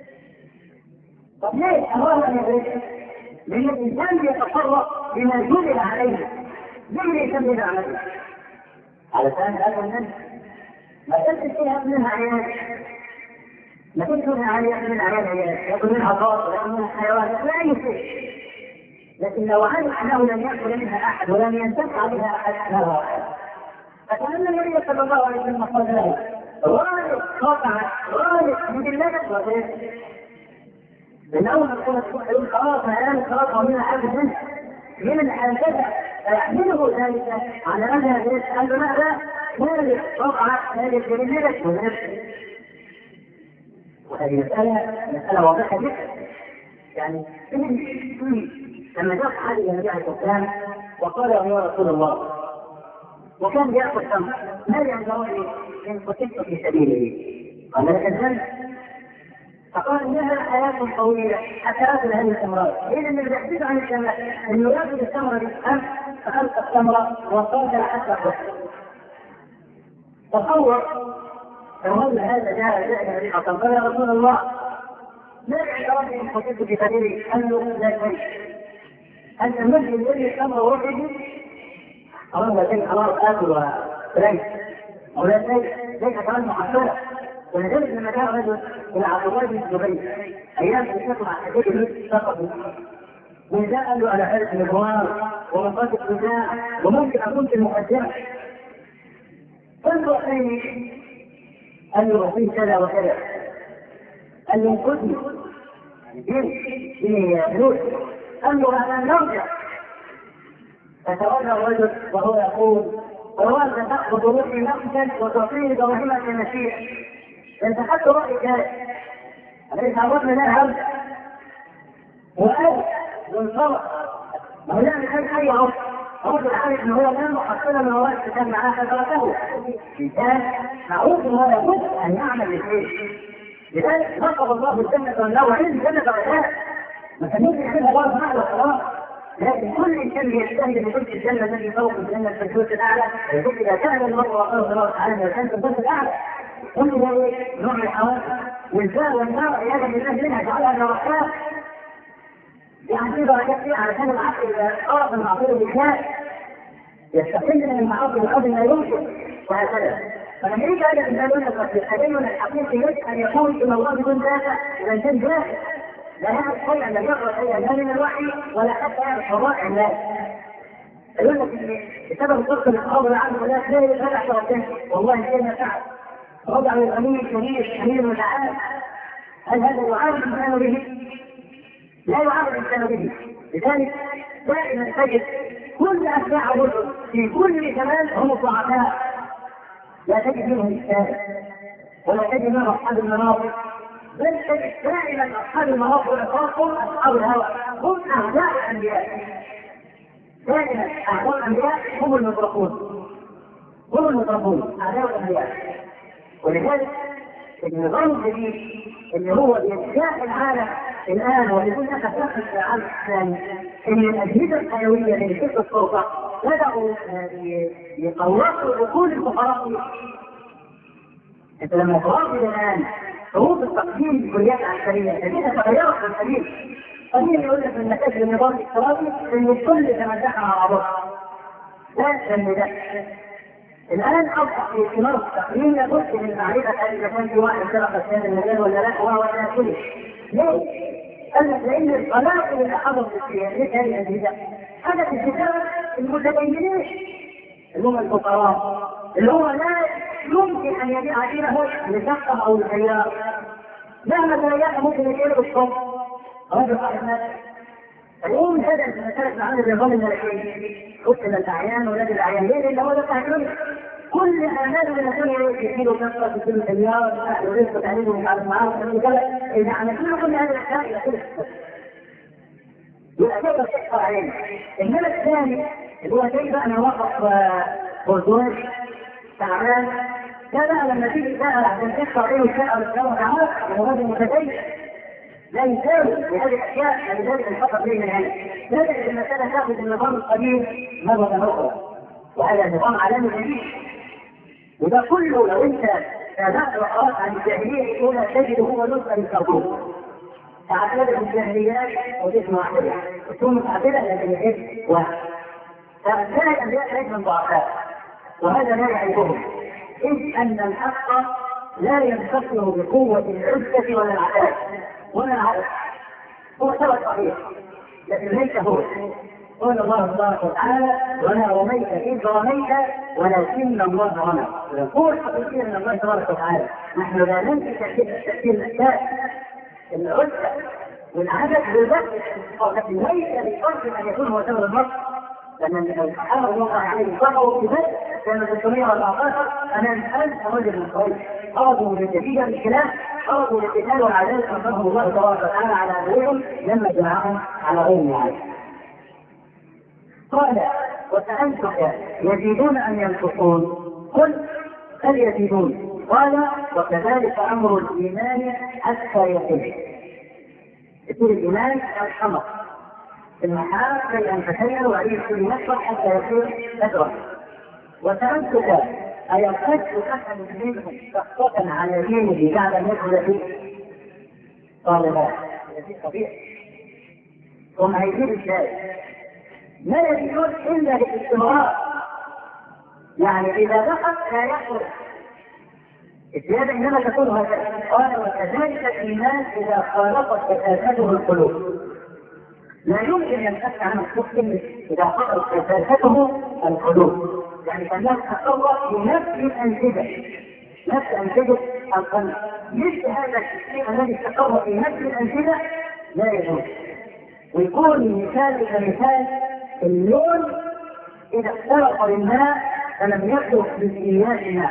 طب ليه أمر أن يدرك؟ لأن الإنسان يتصرف بما جبل عليه. ليه يسمى عليه؟ علشان هذا النفس ما تنسى فيها منها عيان، ما تنسى منها عيان من عيان عيان، يأكل منها ضاط ويأكل منها حيوان، لا أي شيء. لكن لو علم أنه لم يأكل منها أحد ولم ينتفع بها أحد لا واحد. فكأن النبي صلى الله عليه وسلم قال ذلك غالب قطع غالب من اللبن وغيره. من أول ما تقول يقول خلاص الآن خلاص عملنا حاجة منه من الحاجة فيحمله ذلك على أنها قال له ماذا؟ غالب قطع غالب من اللبن وغيره. وهذه مسألة مسألة واضحة جدا. يعني لما جاء صحابي النبي عليه الصلاة والسلام وقال يا رسول الله وكان يأخذ تمر ما ينظرني إن قتلت في سبيله قال لك الجنة. فقال إنها حياة طويلة حتى آكل هذه التمرات. إذا اللي بيحدث عن الجنة إنه يأكل التمرة بالأمس فألقى التمرة وقاتل حتى قتل. تصور فهل هذا جاء جاء النبي قال يا رسول الله ما يعتبرني إن قتلت في سبيله؟ قال له لا شيء. أنت المسلم يجري التمر وروحه خلاص لكن خلاص آكل وليس ولا شيء ليس كمان محصلة. ولذلك لما جاء رجل إلى عبد الله بن الزبير أيام الشيخ مع حديثه سقطوا وجاء قال له على حالة الإغوار ومنطقة الخزاع وممكن أكون في المقدمة. فانظر إليه قال له وفيه كذا وكذا. قال له انقذني في فلوس. قال له أنا نرجع. فتولى الرجل وهو يقول وأنت تأخذ روحي نفسا وتعطيه دراهمك كمسيح. أنت حتى رأيك هذا أليس عرفنا لا هم وقال وانصرف ما لا نحن أي عرف رجل عارف أنه هو الآن محصلة من وراء الكتاب معاه فتركه. إنسان معروف أنه لابد أن يعمل لشيء. لذلك نصب الله الجنة والنار وعلم الجنة درجات ما كان يمكن يعملها الله معه وخلاص. لكن كل انسان يجتهد بكل الجنه التي فوق الجنه الفردوس الاعلى يقول اذا كان المرء وقال الله تعالى اذا كان في الفردوس الاعلى كل ذلك نوع من الحوادث والجاه والنار عياذا بالله منها جعلها درجات. يعني في درجات فيها علشان العقل اذا قرب المعقول بالكاد يستقل من المعاصي بقدر ما يمكن وهكذا. فلما يجي هذا الانسان يقول التدين الحقيقي يجب ان يكون في موضوع بدون دافع اذا كان جاهل لا يعرف شيئا لم يقرأ شيئا لا من الوحي ولا حتى يعرف حرائع الناس. يقول لك بسبب طرق الاصحاب العام ولا تلاقي الفتح شرطين والله كلمة فعل وضع الامين الكبير امين المتعال. هل هذا يعارض الانسان به؟ لا يعارض الانسان به. لذلك دائما تجد كل اتباع الرسل في كل زمان هم ضعفاء لا تجد منهم الثالث ولا تجد منهم اصحاب المناصب بل تجد دائما اصحاب المناصب والعقاب اصحاب الهوى هم اعداء الانبياء. دائما اعداء الانبياء هم المترفون هم المترفون اعداء الانبياء. ولذلك النظام الجديد اللي هو بيجزاء العالم الان وبيكون لك تاخذ في العالم الثاني ان الاجهزه الحيويه اللي في السلطه بداوا يقوصوا عقول الفقراء. انت لما تراقب الان شروط التقديم بكليات عسكريه تجدها تغيرت في القليل. قليل يقول لك النتائج النظام الافتراضي ان الكل تمدح على بعضها لا لم ده. الان اصبح في ثمار التقديم لابد من معرفه هل اذا كان في واحد سرق هذا المجال ولا لا وهو لا كله. ليه؟ قال لك لان القناعه اللي حضرت في هذه الاجهزه حدث الكتاب المتدينين اللي هم الفقراء اللي هو لا يمكن ان يبيع دينه لشقه او لسياره مهما تريحه ممكن يجيله الصوت رجل واحد مات. اليوم هذا المسألة معانا النظام الملكي قتل الاعيان ولاد الاعيان ليه؟ لان هو ده تعليم كل امانه من الدنيا يجيله شقه يجيله سياره ورزق تعليمه مش عارف معاه وكذا يعني كل كل هذه الاشياء الى كل يبقى كيف تحصل علينا. النمط الثاني اللي هو كيف انا وقف بردوش تعبان، لا لا لما تيجي تسال عشان تحصل ايه وتسال الكلام تعالى الراجل متدين لا يساوي بهذه الاشياء. لذلك الفقر بين العلم لازم المساله تاخذ النظام القديم مره اخرى، وهذا نظام عالمي جديد. وده كله لو انت تابعت وقرات عن الجاهليه الاولى تجد هو نسخه للتوحيد. تعتبر الجاهليات وجسم واحده تكون متعدده لكن الاسم واحد. فكان الانبياء ليس من ضعفاء وهذا لا يعرفهم، اذ ان الحق لا ينتصر بقوه العزه ولا العداله ولا العدل، هو ثبت صحيح لكن ليس هو. قال الله تبارك وتعالى ولا رميت اذ رميت ولكن الله رمى. هو الحقيقي من الله تبارك وتعالى. نحن لا ننسى تاثير الاسباب العزة والعدد بالبث، لكن ليس بشرط ان يكون هو سبب النصر، لان الصحابه رضي الله عليهم صبروا في بدء سنه ثلاثمائة وأربعة عشر امام ألف رجل من قريش، خرجوا من النتيجه بالخلاف، خرجوا للقتال والعذاب انصرهم الله تبارك وتعالى على عدوهم لما جمعهم على غير معاد. قال وسألتك يزيدون ام ينقصون؟ قل بل يزيدون. قال وكذلك امر الايمان حتى يقين. يقول الايمان الحمق المحال كي ان تخيل وعليه كل نفسه حتى يصير نذرا. وسألتك ايرتد احد منهم سخطة على دينه بعد ان يدخل فيه؟ قال لا. هذه طبيعي. ثم هيجيب الشاي ما يجوز الا بالاستمرار، يعني اذا دخل لا يخرج. الزيادة إنما تكون هكذا. قال وكذلك الإيمان إذا خالطت كثافته القلوب. لا يمكن أن تفتح عن الحكم إذا خالطت كثافته القلوب، يعني كانها تتصور في نفس الأنسجة، نفس أنسجة القلب. مثل هذا الشيء الذي تتصور في نفس الأنسجة لا يجوز. ويكون مثال كمثال اللون إذا اختلط بالماء فلم يخلق بإيمان الماء.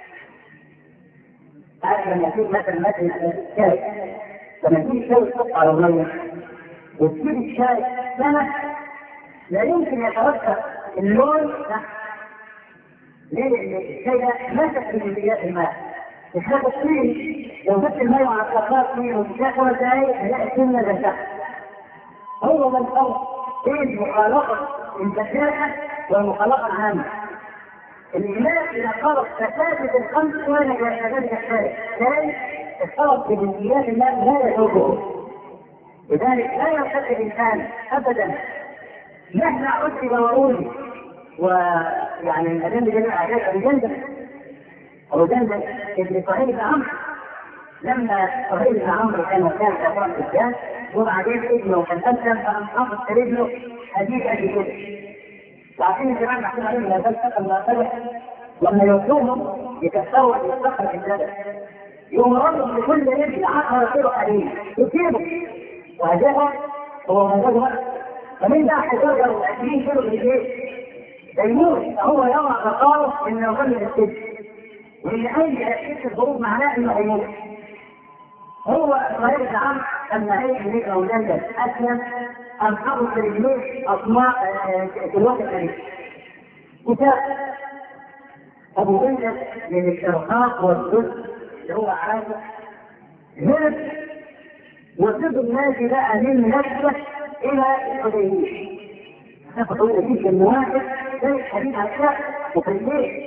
عارف لما يكون مثلا مثل الشاي، لما يكون الشاي يحط على المية وتجيب الشاي سنة لا يمكن يتركب اللون تحت. ليه؟ لأن الشاي ده مسك بجزيئات الماء. الشاي الطين لو جبت الماء على الصفار فيه وتشاء خمس دقايق هيلاقي السنة ده تحت. هو ده الفرق بين مخالطة الكثافة والمخالطة العامة. الإيمان إذا خلط كثافة الخمس ولا كذلك الثالث، ثالث اختلط بجزئيات الماء لا يذوقه. لذلك لا يرتد الإنسان أبدا مهما عذب وروي. ويعني الأدلة جميع أعداد أبي جندل أبو جندل ابن صهيب بن عمرو، لما صهيب بن عمرو كان كان كفار في الجهاد وبعدين ابنه كان أسلم فأنقذ ابنه حديث أبي جندل. وعشان الجماعة محكوم عليهم لا تلتقى ما طلع لما يوصوهم يكسروا يستقر في الجبل يمرضوا بكل رجل عقل يصيروا عليه يصيبوا وهذا هو مزاجه. فمن ده حيقدر عشرين كيلو بالجيش يموت هو يرى خطاره انه يغني السجن، واللي اي اساس الظروف معناه انه هيموت. هو صهيب بن عمرو لما هيك هيك اولاد اسلم انقذوا في رجليه اطماع في الوقت الحديث. كتاب ابو جندل من الشرقاق والجزء اللي هو عارف هرب وسب الناس بقى من نفسه الى الحديبيه. مسافه طويله جدا من واحد زي الحديث على الشعب وفي الليل.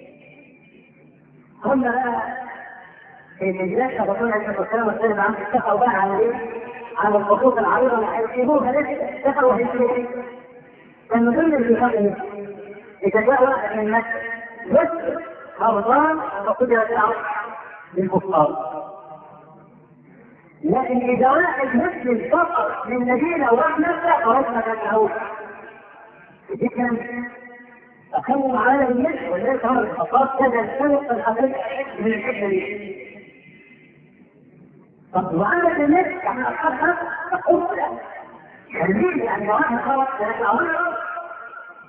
هم بقى في المجلس الرسول عليه الصلاه والسلام والسلام عنه اتفقوا بقى على ايه؟ على الخطوط العريضه اللي هيسيبوها لسه اتفقوا هيسيبوها. كان من ضمن الاتفاق اذا جاء واحد من مكه بس رمضان فقدر الارض للكفار. لكن اذا واحد مسلم فقط من مدينه وراح مكه فرجنا كان دي كان أقوم على الناس وليس هذا الخطاب كذا السلق الحقيقي من الحكمة دي. طب وعندك الناس يعني أصحابها تقول خليل يعني واحد خلاص ثلاثة.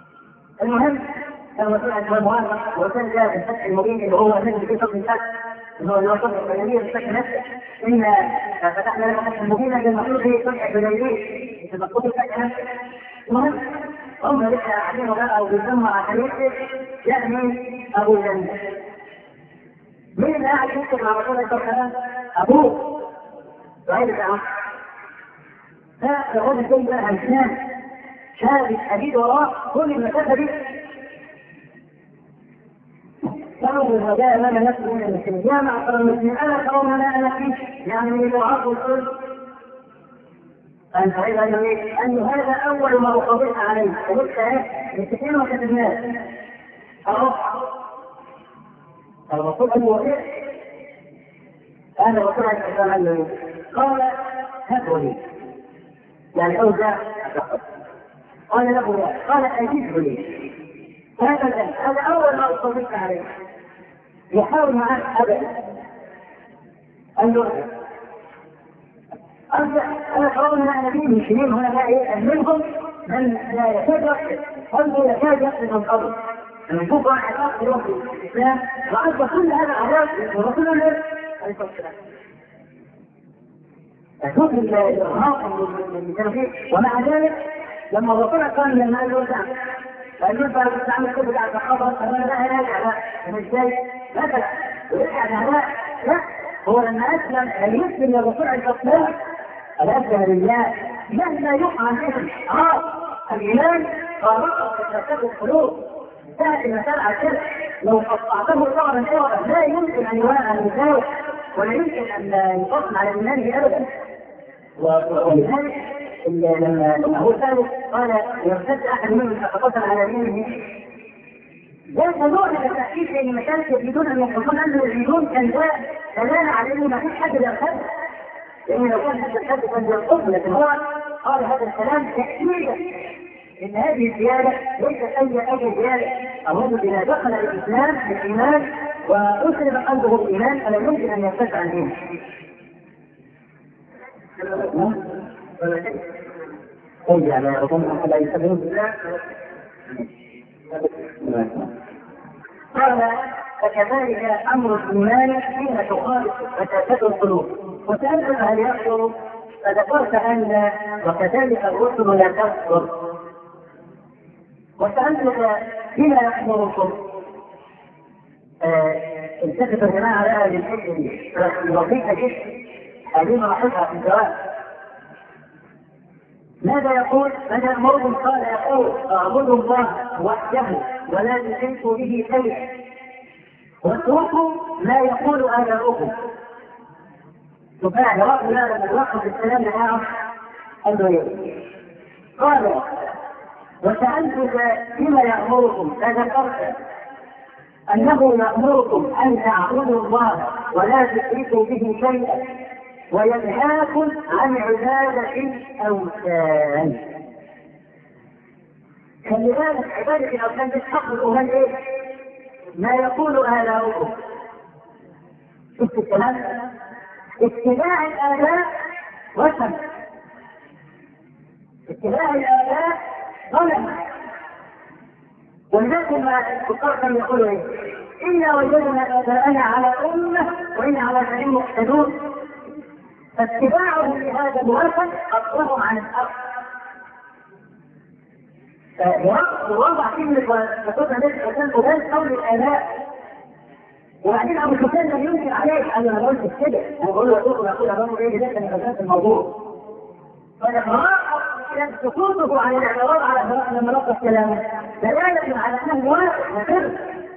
المهم كان مسؤول عن المهمة وكان جاء الفتح المبين اللي هو نزل في صف الفتح هو الوسط البدنية بشكل نفسه إن فتحنا لك فتحا مبينا للمخلوق في فتح البدنية المخلوق بشكل نفسه. المهم هم لسه قاعدين بقى وبيسموا على حديثه يعني أبو الجنة. مين اللي قاعد يكتب مع رسول الله صلى الله عليه وسلم؟ أبوه وعيد العمر. فالرجل جاي بقى همشان شاب حديد وراه كل المسافة دي. قالوا الرجاء لنا نفسه من المسلمين يا معشر المسلمين ألا ترون ما أنا فيه يعني من الوعاق والقلب. أنت عايز أنه إيه؟ أنه هذا أول ما أقضيت عليه وقلت إيه؟ مستحيل وكتبناه. أروح الرسول أنه إيه؟ أنا الرسول عليه السلام قال له قال هاتوا لي يعني أوزع قال له لا قال أجيب لي هذا الآن هذا أول ما أقضيت عليه يحاول معاه أبدا. قال له أرجع أنا قررنا مع نبي المسلمين هنا لا إيه منهم من لا يكاد هم يكاد يقصد من قبل نشوف واحد آخر يوم في الإسلام وعد كل هذا العذاب ورسول الله عليه الصلاة والسلام. أشوف الإرهاق اللي كانوا فيه ومع ذلك لما الرسول قال لما قال له ارجع قال له أنت بتعمل كل على الصحابة قال له لا لا لا أنا إزاي مثلا ورجع لا لا هو لما أسلم هل يسلم للرسول عليه الصلاة والسلام الأسلم لله مهما يقع منهم آه الإيمان خارقة تتكتب القلوب انتهت المسألة على كده لو قطعته ثغرا ثغرا لا يمكن أن يوانع أن يساوي ولا يمكن أن يقسم على الإيمان أبدا. ولذلك لما هو ثالث قال يرتد أحد منهم فقتل على يمينه ده موضوع من التأكيد لأن المشاكل يريدون أن يحكمون أنه يريدون كان ده دلالة على أنه ما فيش حد يرتد لأن لو كان يرتد كان يرتد لكن هو قال هذا الكلام تأكيدا إن هذه الزيادة ليست أي أي زيادة الرجل إذا دخل الإسلام بالإيمان وأسلم قلبه الإيمان فلا يمكن أن يرتد عن دينه. ارجع لا يظن لا يستبين بالله. قال فكذلك امر الايمان حين تخالف فتاة القلوب وسألت هل يكفر فذكرت ان وكذلك الرسل لا تكفر وسألتك فيما يأمركم التفت الجماعة على هذه الحكمة دي لطيفة جدا هذه ملاحظها في الجواب. ماذا يقول؟ ماذا يأمركم؟ قال يقول اعبدوا الله وحده ولا تشركوا به شيئا واتركوا ما يقول آباؤكم. سبحان رب الله لما يوقف السلام معهم قال له قال وسألتك فيما يأمركم فذكرت أنه يأمركم أن تعبدوا الله ولا تشركوا به شيئا وينهاكم عن عبادة الأوثان. خلي بالك عبادة الأوثان تحقق من إيه؟ ما يقول آباؤكم. شفت الكلام؟ اتباع الآباء وثن. اتباع الآباء ظلم. ولذلك الكفار كانوا يقولوا ايه؟ إنا وجدنا آباءنا على أمة وإنا على شيء مقتدون فاتباعهم لهذا الوثن أصلهم عن الأرض. ووضع كلمة فتوضع ذلك الوثن وذلك قول الآباء. وبعدين أبو سفيان لم ينكر عليه أن أنا قلت كده أنا بقول له أقول أقول أقول إيه ليس من أساس الموضوع. فالإقرار سقوطه عن الاعتراض على لما نطق كلامه دلالة على أنه واقع وكذب.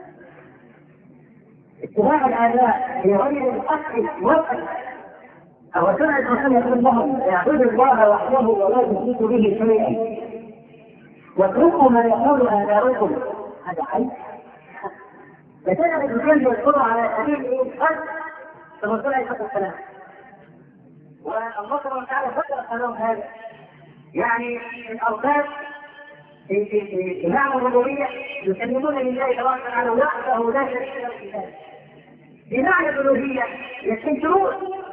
اتباع الآباء في غير الحق وقت أو سمع الرسول يقول لهم اعبدوا الله وحده ولا تشركوا به شيئا واتركوا ما يقول آباؤكم. هذا حي. فكان الرسول يذكر على سبيل ايه؟ قلب الرسول عليه الصلاة والسلام. والله سبحانه وتعالى ذكر لهم هذا. يعني الأوقات في في في معنى الربوبية يسلمون لله تبارك وتعالى وحده لا شريك له في ذلك. بمعنى الألوهية يستنكرون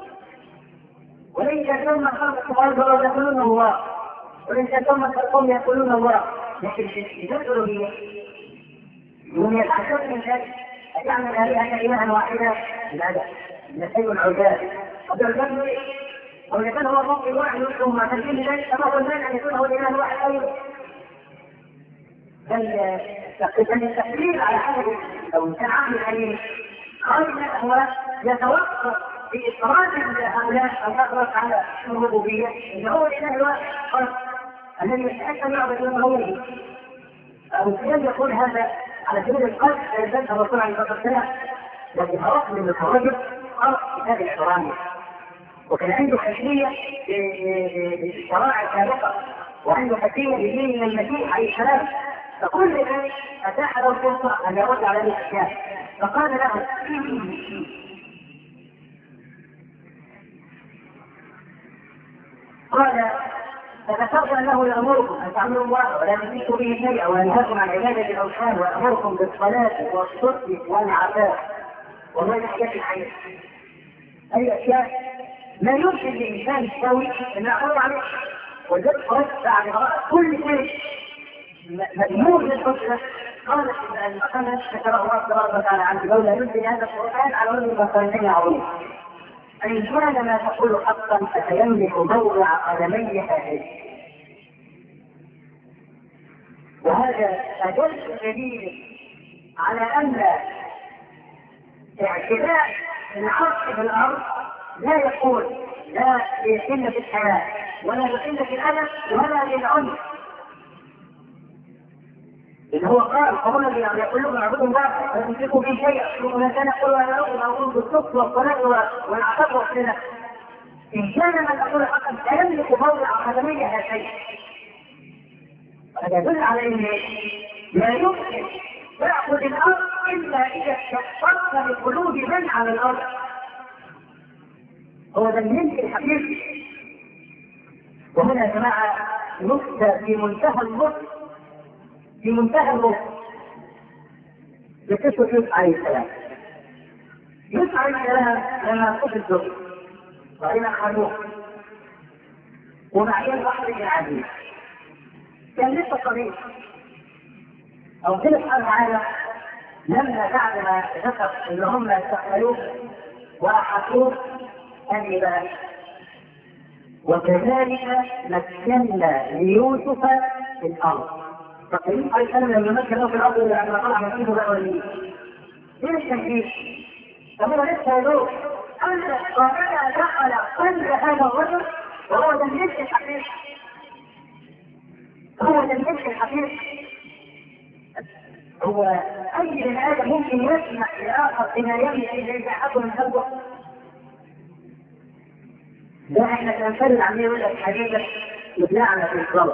ولئن كان من خلق الأرض ولا يقولون الله ولئن كان من خلقهم يقولون الله لكن في الألوهية هم يتعجبون من ذلك أجعل الآلهة إلها واحدة؟ لا لا، نسيب العباد. قد الجنة أو إذا كان هو موقع واحد ثم تنزيل ذلك فما هو المانع أن يكون هو الإله واحد أيضا؟ بل التقليل على حسب لو كان عقل الحليم قال هو يتوقف في إفراد هؤلاء الأخرس على الربوبية إن هو الإله الواحد قال الذي يتأكد يعبد الله أو كان يقول هذا على سبيل القلب فيزال الرسول عليه الصلاة والسلام لكن أرق من الرجل أرق كتاب الإحرامي وكان عنده خلفية بالشرائع السابقة وعنده خلفية بدين المسيح عليه السلام فكل ذلك أتاح له الفرصة أن يرد على هذه الأشياء فقال له قال فذكرت انه يامركم ان تعبدوا الله ولا تشركوا به شيئا وينهاكم عن عباده الاوثان ويامركم بالصلاه والصدق والعفاف والله يحكي الحياه اي اشياء لا يمكن لانسان يسوي ان يعرض عليه وذلك قرأت بعد قراءة كل شيء مجموع للحجه قالت ان قالت ذكر الله تبارك وتعالى عن لولا ينزل هذا القران على وجه البصرين عظيم فإن كان ما تقول حقا فسيملك موضع قدمي هاتين وهذا أدل دليل على أن اعتداء العرش في الأرض لا يقول لا لقلة الحياة ولا لقلة الأدب ولا للعنف إن هو قال قولا يقول لهم اعبدوا الله ولا تشركوا به شيئا ولا كان يقول انا اؤمن بالصدق والصلاه والعفاف والصله ان كان من يقول حقا لا يملك موضع قدمي هاتين هذا يدل على ان لا يمكن يعبد الارض الا اذا استحققت بقلوب من على الارض هو ده الملك الحقيقي وهنا يا جماعه نكته في منتهى اللطف في منتهى اللطف بقصة يوسف عليه السلام. يوسف عليه السلام لما قتل الزوج وبعدين أخذوه وبعدين واحد العزيز كان لسه صغير أو كل سبحانه وتعالى لما بعد ما ذكر إن هم استقبلوه وأحاطوه أن يبقى وكذلك مكنا ليوسف في الأرض فقيل عليه السلام لما مكن له في الارض لما طلع من ايده بقى وليه ايه التنفيذ؟ فهو لسه يدور ان قائلها دخل قلب هذا الرجل وهو ده الملك الحقيقي هو ده الملك الحقيقي هو اي بني ادم ممكن يسمح لاخر بما يملك اذا يزعجه من قلبه ده احنا كنفرد عن يقول لك حقيقه يبلعنا في الصلاه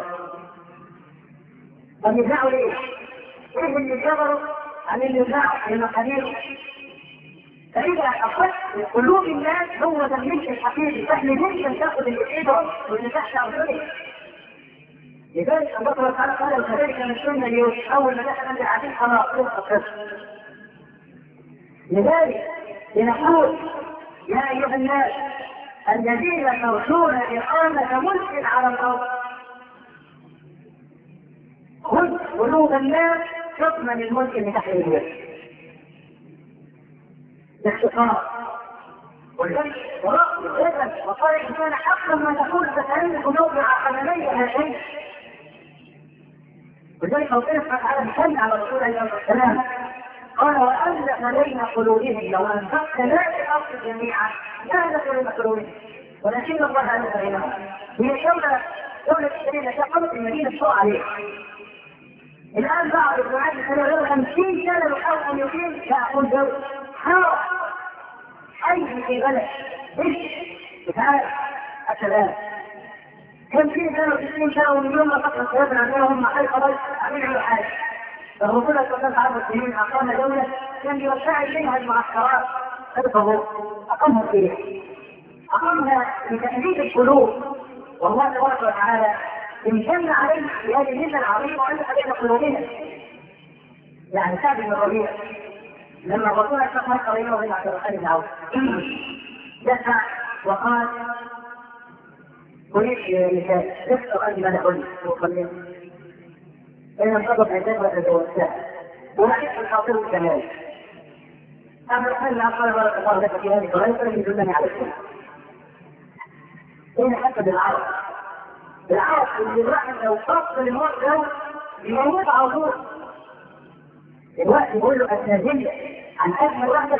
طب يبلعوا ليه؟ ايه اللي جبروا عن اللي يبلعوا لمقاديره؟ فإذا أخذت قلوب الناس هو ده الملك الحقيقي فإحنا ممكن تاخذ اللي في ايده واللي تحت أرضيه. لذلك الله سبحانه وتعالى قال وكذلك من السنة اليوم أول ما دخل اللي قاعدين خلاص لذلك لنقول يا أيها الناس الذين ترجون إقامة ملك على الأرض خذ قلوب الناس حكما للملك اللي تحت اليد باختصار ولذلك ورأي الجبل وقال إن كان حقا ما تقول فتعلم موضع قدمي هاتين ولذلك ربنا سبحانه وتعالى بيسلم على رسول الله عليه السلام قال وألف بين قلوبهم لو أنفقت لا في الأرض جميعا لا ألف بين قلوبهم ولكن الله ألف بينهم هي دولة دولة السبيل التي قامت المدينة السوء عليها الآن بعض الدعاة يقولون خمسين سنة يحاول أن يقيم لا أقول دولة حاول أي في بلد إيش تعال السلام خمسين سنة وستين سنة ومليون ما فقط سيدنا عندنا هم أي قبل عملوا حاجة فالرسول صلى الله عليه وسلم أقام دولة كان يوسع إليها المعسكرات تدخلوا أقامها فيها أقامها لتأليف القلوب والله تبارك وتعالى امتن عليه في هذه المهنة العظيمة وألف بين قلوبنا يعني سعد بن الربيع لما الرسول صلى الله عليه وسلم وبين عبد الرحمن بن عوف دفع وقال قلت لنساء نفسه قال ماذا قلت وقلت إن انقضت عدتها وتزوجتها ولكن الحاصل كذلك أما الحل قال بارك الله لك في هذه الرواية فلم يدلني على السنة. هنا حتى بالعرب بالعرب اللي الواحد لو قص الموت ده يموت على طول. الوقت يقول له أتنازل عن أجمل واحدة.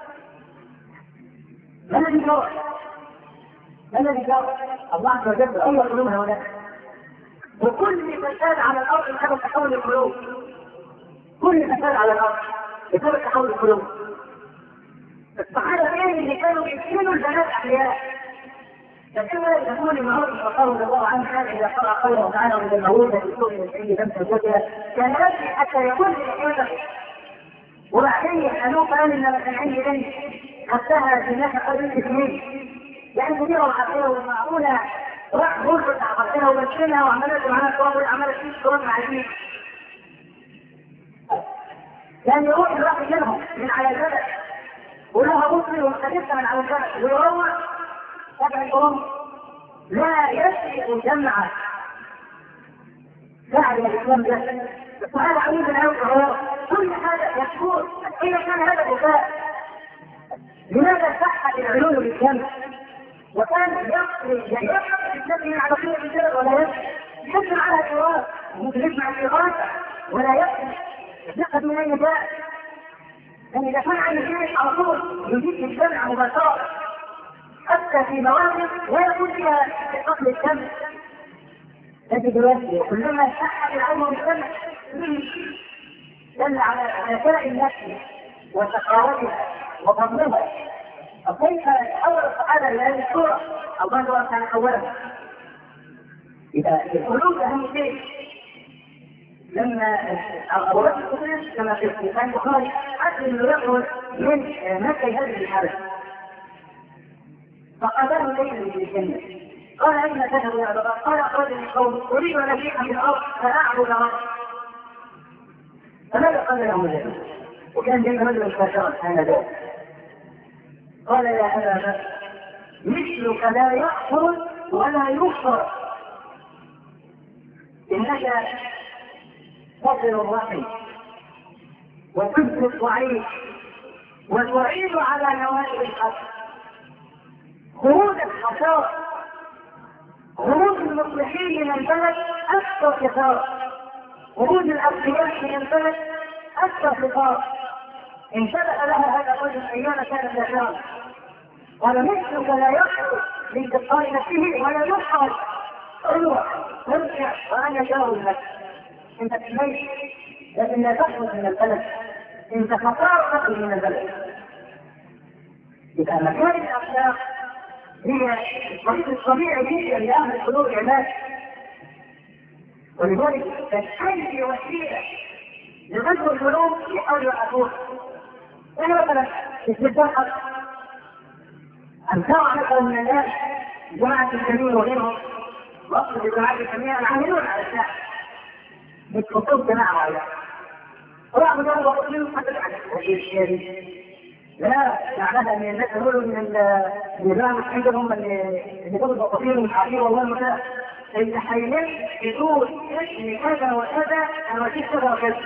ما الذي جرى؟ ما الذي جرى؟ الله عز وجل أول قلوبها هناك. وكل فساد على الأرض بسبب تحول القلوب. كل فساد على الأرض بسبب تحول القلوب. الصحابة غير اللي كانوا يسكنوا البنات أحياء. فكما يقول المعروف فقال رضي الله عنه كان إذا قرأ قوله تعالى من الموت في سوء من سيد لم تزوجها كان يجري حتى يكون بحياته. وبعدين يسألوه قال إن ما كان عندي بنت خدتها في ناحية قبل اثنين. يعني كبيرة وعقيرة ومعقولة راح غرفة عقلتها وبسكنها وعملت معاها صواب وعملت فيه صواب مع الدين. كان يروح الواحد منهم من على الجبل ولها بطري ومختلفة من على الجبل ويروح سبع الأم لا يسرق جمعة فعل الإسلام ده. وهذا عميد العوض كل هذا يشكور إذا كان هذا الوفاء لماذا صحت العلوم بالجمع؟ وكان يقضي يقضي النبي على طول الجبل ولا يسرق يسمع على الإرادة ممكن يسمع الإرادة ولا يقضي يقض من أي جاء. يعني إذا كان عن الجيش على طول يجيب الجمع مباشرة حتى في مواقف لا يكون فيها قتل الدم. لكن دلوقتي كلما صحت العلم بالجمع دل على ذكاء النفس وسخاوتها وفضلها. وكيف أول الصحابة لهذه الصورة الله تعالى أولها. إذا القلوب أهم شيء. لما أبو بكر الصديق كما في صحيح البخاري حتى أنه يخرج من مكة هذه الحرب فقابله ليلا في الجنة قال أين تذهب يا أبا بكر؟ قال أخرج من قوم أريد أن أبيح في الأرض فأعبد ربي. فماذا قال له ذلك؟ وكان بين رجل كافرا آنذاك قال يا أبا بكر مثلك لا يحفر ولا يغفر إنك تصل الرحم وتبذل الضعيف وتعين على نوائب الحق. خروج الحشار خروج المصلحين من البلد أكثر كثار. خروج الأغنياء من البلد أكثر كثار. انتبه لها هذا الرجل أيام كان ذكرا قال مثلك لا يحصل من تلقاء نفسه ولا يحصل اروح ترجع وأنا جاوز لك. انت تحميش لكن لا تخرج من البلد. انت خطار تخرج من البلد. إذا مكان الأخلاق هي الطريق الطبيعي جدا لأهل القلوب علاج. ولذلك تحتاج وسيلة لغزو القلوب يحاول يعرفوها. يعني مثلا استفتاحة أن ترى مثلا من الناس جماعة الجميع وغيرهم وأقصد جماعة الجميع العاملون على الساحة بالخطوط جماعة وعلى رغم ذلك وقتلوا حتى العدد. لا معناها ان الناس يقولوا ان النظام الحين هم اللي يقولوا البطاطين والحقيقه والله المساء التحيلات يقول اسم كذا وكذا انا وكيف كذا وكذا.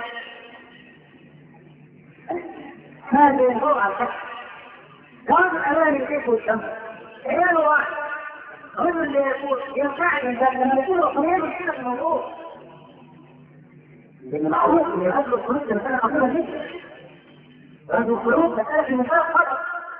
هذا ينظر على الحق كان الامام الكيف والشمس عيال واحد رجل اللي يقول ينفعني من ذلك لما يقول القرآن كده في الموضوع لان معروف ان يغزو الخروج مسألة خطيرة جدا. غزو الخروج مسألة في المسألة خطر.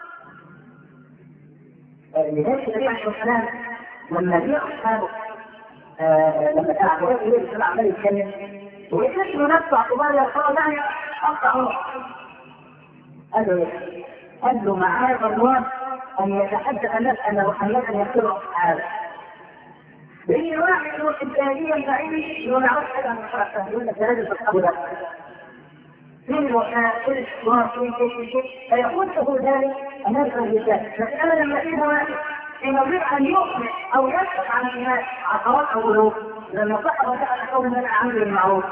لذلك النبي عليه الصلاة والسلام لما جاء أصحابه لما كان عبد الله يقول السلام عمال يتكلم ويكتشف نفسه اعتبار يا رسول الله يعني أقطع عمره. قال له ايه؟ قال له معاذ الله أن يتحدث الناس أن محمدا يقتل أصحابه. في واحد يروح إنسانيا بعيد يقول عرفت حاجة عن الحركة يقول لك هذا تصحبه ده فين الوفاء كل الشوار فين كيف كيف فيقول له ذلك أمام الرجال. فأنا لما فيه واحد إن يريد أن يقنع أو يسقط عن الناس عقارات أو قلوب لما صحب وسأل قول من العمل بالمعروف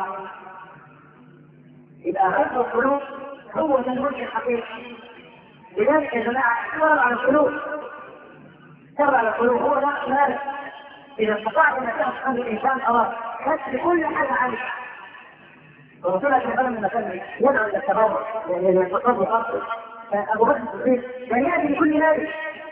يبقى غزو القلوب هو تنبوش الحقيقي. لذلك يا جماعة اشتغل على القلوب اشتغل على القلوب هو لا مالك. إذا استطعت أن تأخذ الإنسان أراد بس كل حاجة عنك ورسولك مثلا من مكان يدعو إلى التبرع يعني إذا يتقرب أصل ابو بكر الصديق كان ياتي بكل ذلك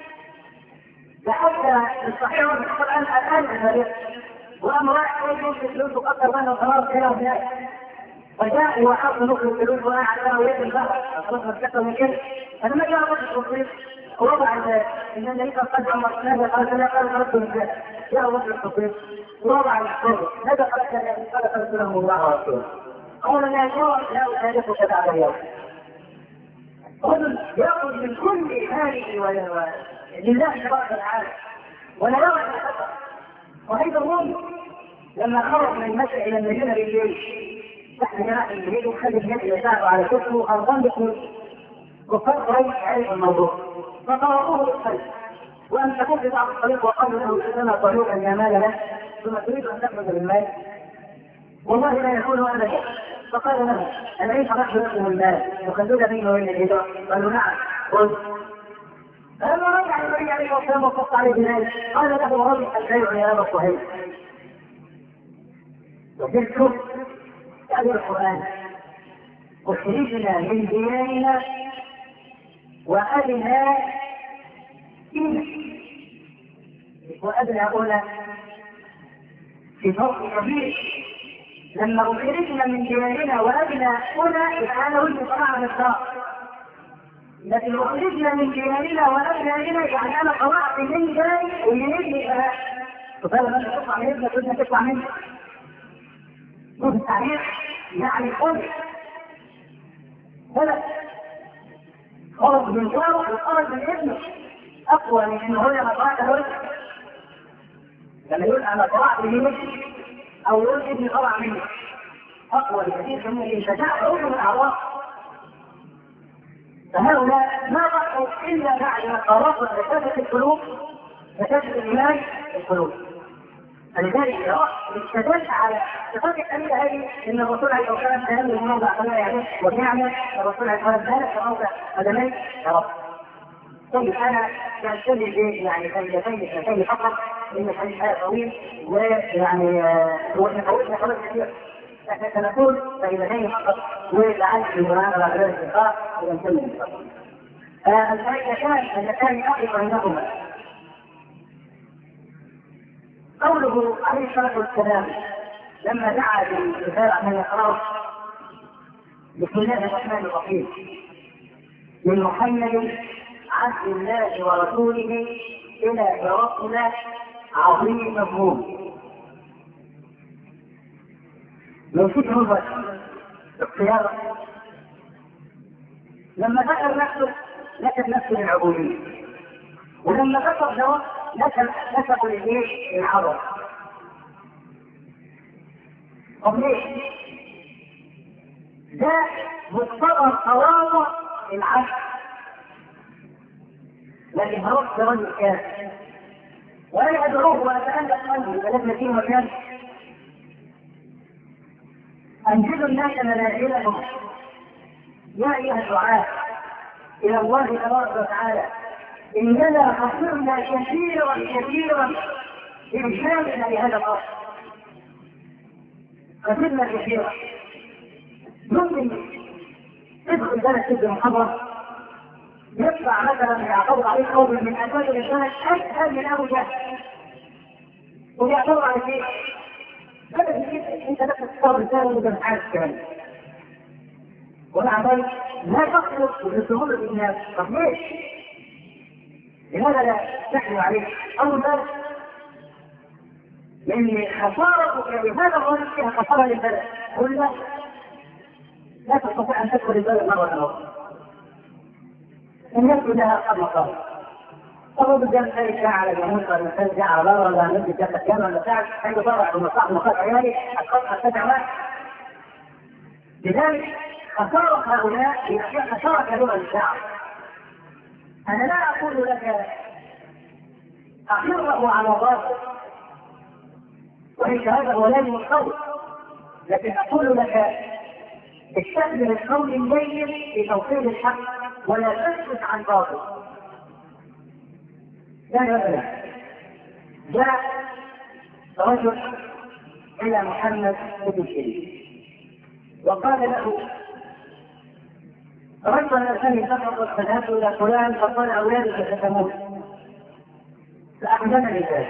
لحتى الصحيح والقران الان الان وأما واحد يجب الفلوس وقدر بينه وخلاص كده وهناك فجاء وحط نقل الفلوس وقاعد على ويد البحر خلاص مسكته من كده أنا ما جاء رجل التصوير ووضع إن النبي قد عمر ماذا قال لا قال رد من ذلك جاء رجل التصوير ووضع الصوت ماذا قال كان قال قال سلام الله ورسوله قال لا يجوع لا أشاهدك بعد اليوم رجل يأخذ من كل حاله لله تبارك وتعالى ولا يرى الخطأ. وأيضا الروم لما خرج من المسجد إلى المدينة بالليل تحت جناح الليل وخد اليد يساعده على كتفه وأرضان بكل كفار قريش عرف الموضوع فطلبوه بالخلف وأن تكون في بعض الطريق وقالوا له إننا طريقا لا مال له ثم تريد أن تخرج بالمال والله لا يكون أبدا فقال له أليس نحن لكم المال وخلونا بينه وبين الهدى قالوا نعم قل فلما رجع النبي عليه الصلاه والسلام وقص عليه بذلك قال له ربح البيع يا ابا صهيب وتذكر هذا القران اخرجنا من ديارنا وابنا فينا وابنا هنا في فرق كبير لما اخرجنا من ديارنا وابنا هنا كان وجه طلع من الدار لكن اخرجنا من ديارنا وابنا هنا يعني انا طلعت من داري ومن ابني انا فقال لما تطلع من ابنك ابنك تطلع منك شوف التعبير يعني خلق خلق خرج من داره وخرج من ابنه اقوى من انه هو لما طلعت هو لما يقول انا طلعت من ابني او يقول ابني طلع مني اقوى بكثير من الشجاعه من الاعراض. فهؤلاء ما بقوا الا بعد ما قرروا رساله القلوب رساله الايمان القلوب. فلذلك استدل على صفات الاميره هذه ان الرسول عليه الصلاه والسلام كان له موضع صلاه يعني وكان الرسول عليه الصلاه والسلام ذلك موضع قدمي يا رب. طيب انا كان سني يعني كلمتين اثنتين فقط لان الحديث هذا طويل ويعني هو يطولنا خلاص كثير احنا سنقول كلمتين فقط ولعل المناسبه على ذلك اللقاء ونكمل الفائدتان اللتان اقف بينهما قوله عليه الصلاه والسلام لما دعا بالدفاع عن الاخراج بسم الله الرحمن الرحيم من محمد عبد الله ورسوله الى هرقل عظيم الروم من فكر البشر اختيار لما ذكر نفسه نسب نفسه للعبوديه ولما ذكر له نسب نسب للايه؟ للعرب. طب ليه؟ ده مقتضى تواضع العبد لكن هرقل رجل كافر ولا يدعوه ويتألف قلبه فلم فيه مكان أنزلوا الناس منازلهم يا أيها الدعاة إلى الله تبارك وتعالى إننا خسرنا كثيرا كثيرا إرشادنا لهذا الأرض خسرنا كثيرا. ممكن تدخل بلد سد المحاضرة يطلع مثلا يعتبر عليه قوم من أسباب الإنسان أسهل من أبو جهل ويعتبر على شيء هذا الشيء انت نفسك تصور رساله وانت عارف كمان ومع ذلك لا تخلق بسهوله الناس. طب ليش؟ لماذا لا تحمل عليه؟ اول ذلك لان خسارتك لهذا الرجل فيها خساره للبلد قل لا لا تستطيع ان تدخل البلد مره اخرى ان يكون لها قبل قبل طبعا الجامعة ثاني ساعة على جمهور الإنسان جاء على بره ولا نبدي جامعة كامل ولا ساعة عنده طبعا ومصاحب مصاحب عيالي أتقطع السبع واحد. لذلك خسارة هؤلاء هي خسارة كبيرة للشعب. أنا لا أقول لك أحره على الراس وليس هذا هو لازم القول لكن أقول لك استخدم القول اللين في توصيل الحق ولا تسكت عن باطل. لا مثلا جاء رجل الى محمد بن سيرين وقال له رجل الانسان سفر فذهبت الى فلان فقال اولادك ستموت فاحزن لذلك.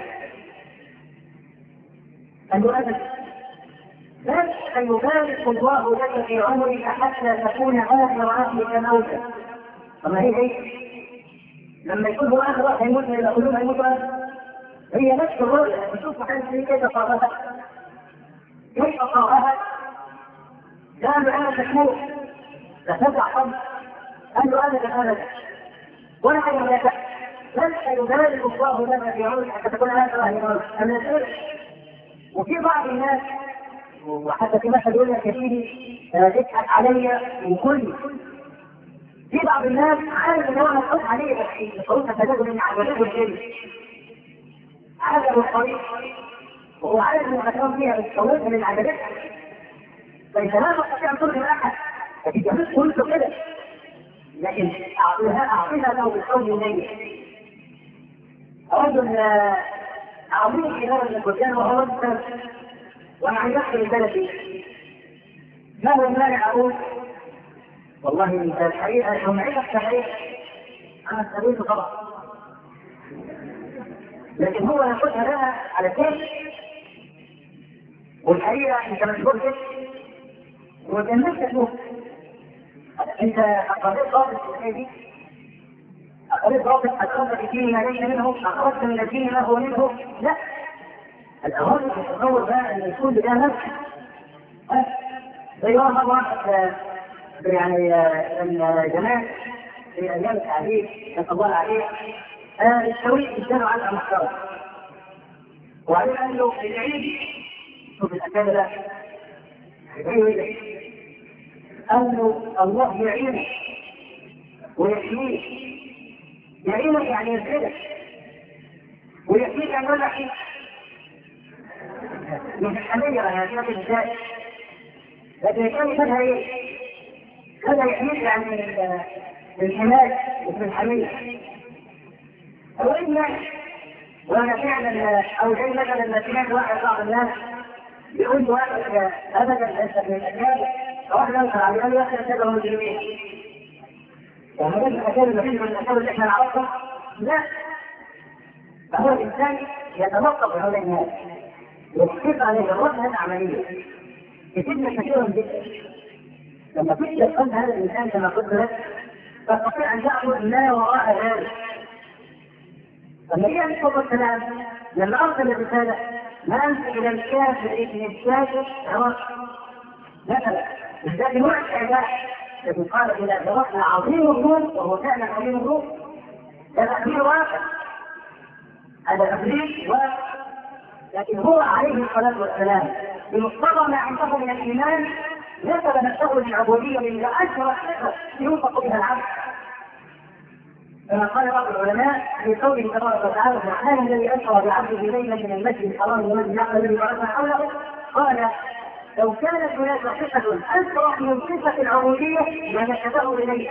قال له ابدا بل ان يبارك الله لك في عمرك حتى تكون اخر عهدك موتا. طب هي ايه؟ لما يكون هو اخر واحد يموت الى كلهم يموتوا هي نفس الرؤيه. تشوف حالتي كيف صارها كيف صارها قالوا انا تشوف فتدع حظ. قال له ابدا ابدا ولا حاجه لا تحت بل يبارك الله لك في عمرك حتى تكون اخر عهدك موتا. وفي بعض الناس وحتى في مثل يقول لك يا سيدي اضحك عليا وكل في بعض الناس عارف ان هو مسؤول عليه بس الصوت تجد من عجلته الجن عجل الطريق وهو عارف ان المكان فيها الصوت من عجلتها فانت لا تستطيع ان ترجم احد لكن جميل قلت كده لكن اعطيها اعطيها له بالقول اليه. رجل عظيم في هذا المكان وهو رجل وانا عايز احكي لبلدي ما هو المانع اقول والله انت الحقيقه سمعتك صحيح انا استبيته طبعا لكن هو ياخذها لها على كيف والحقيقه انت مشغول كده وجنبت تشوف انت اقريت رابط في دي اقريت رابط اخرجت فيه ما ليس منه اخرجت من الدين ما هو منه لا الأول تتصور بقى أن يكون بدا نفسه زي مرة واحد يعني الجماعة في أيام التعليم نسأل الله عليه التوحيد اداله عنها محتوى وبعدين قال له العيد شوف الأكاد ده قال له الله يعينه ويحييه يعينه يعني يسعدك ويحييك يعني يقول لك مش الحمية يعني كانت الجاي لكن كان يفادها ايه؟ هذا يحميك عن الحماية مثل الحمية او إما وانا فعلا او زي مثلا لما سمعت واحد بعض الناس يقول له واحد ابدا ليس من الاجيال واحد ينكر عليه قال له يا اخي اتبعوا المجرمين يعني هذا الاشياء الوحيده من الاشياء اللي احنا نعرفها لا فهو الانسان يتوقف حول الناس يحقق عليه الرد عملية يفيدنا كثيرا جدا لما تجد قلب هذا الإنسان كما قلت لك تستطيع أن تأخذ ما وراء ذلك. لما جاء عليه الصلاة والسلام لما أرسل الرسالة ما أنت إلى الكافر ابن الكافر مثلا بالذات نوع الأعداء الذي قال إلى درسنا عظيم الروم وهو فعلا عظيم الروم هذا أمير واقع هذا أمير واقع لكن هو عليه الصلاة والسلام بمقتضى ما عنده من الإيمان نسب نفسه للعبودية من أشهر الحقوق ينطق بها العبد كما قال بعض العلماء في قوله تبارك وتعالى سبحان الذي أسرى بعبده ليلا من المسجد الحرام إلى المسجد الأقصى الذي باركنا حوله قال لو كانت هناك صفة أسرع من صفة العبودية لنسبه إليها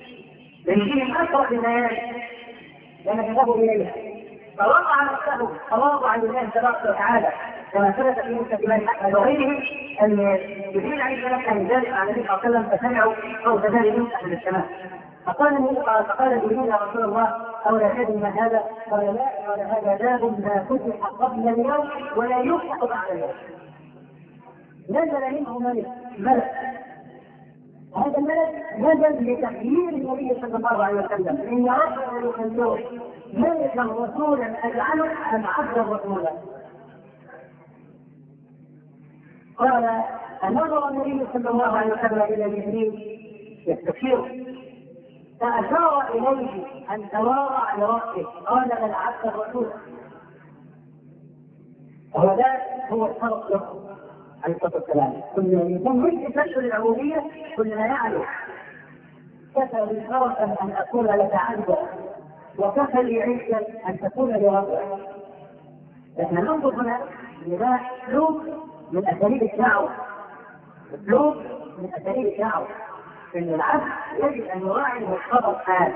لأن أسرع الليالي لنسبه إليها فوقع نفسه تواضعا لله تبارك وتعالى كما ثبت في مسلم احمد وغيره ان جبريل عليه السلام كان ذلك على النبي صلى الله عليه وسلم فسمعوا صوت ذلك يفتح من السماء فقال النبي فقال جبريل يا رسول الله او لا تدري ما هذا؟ قال لا قال هذا باب ما فتح قبل اليوم ولا يفتح بعد اليوم. نزل منه ملك ملك هذا الملك نزل لتخيير النبي صلى الله عليه وسلم ان ربنا يخلوه ملكا رسولا اجعله ام عبدا رسولا. قال فنظر النبي صلى الله عليه وسلم الى جبريل يستشيره فاشار اليه ان تواضع لربه قال بل عبد الرسول. وهذا هو الفرق له عليه الصلاه والسلام. كل الانسان مش يفشل العبوديه كلنا يعرف كفى لي شرفا ان اكون لك عبدا وكفى لي عزا ان تكون لربك. احنا ننظر هنا لذا اسلوب من اساليب الدعوه اسلوب من اساليب الدعوه ان العبد يجب ان يراعي مقتضى الحال.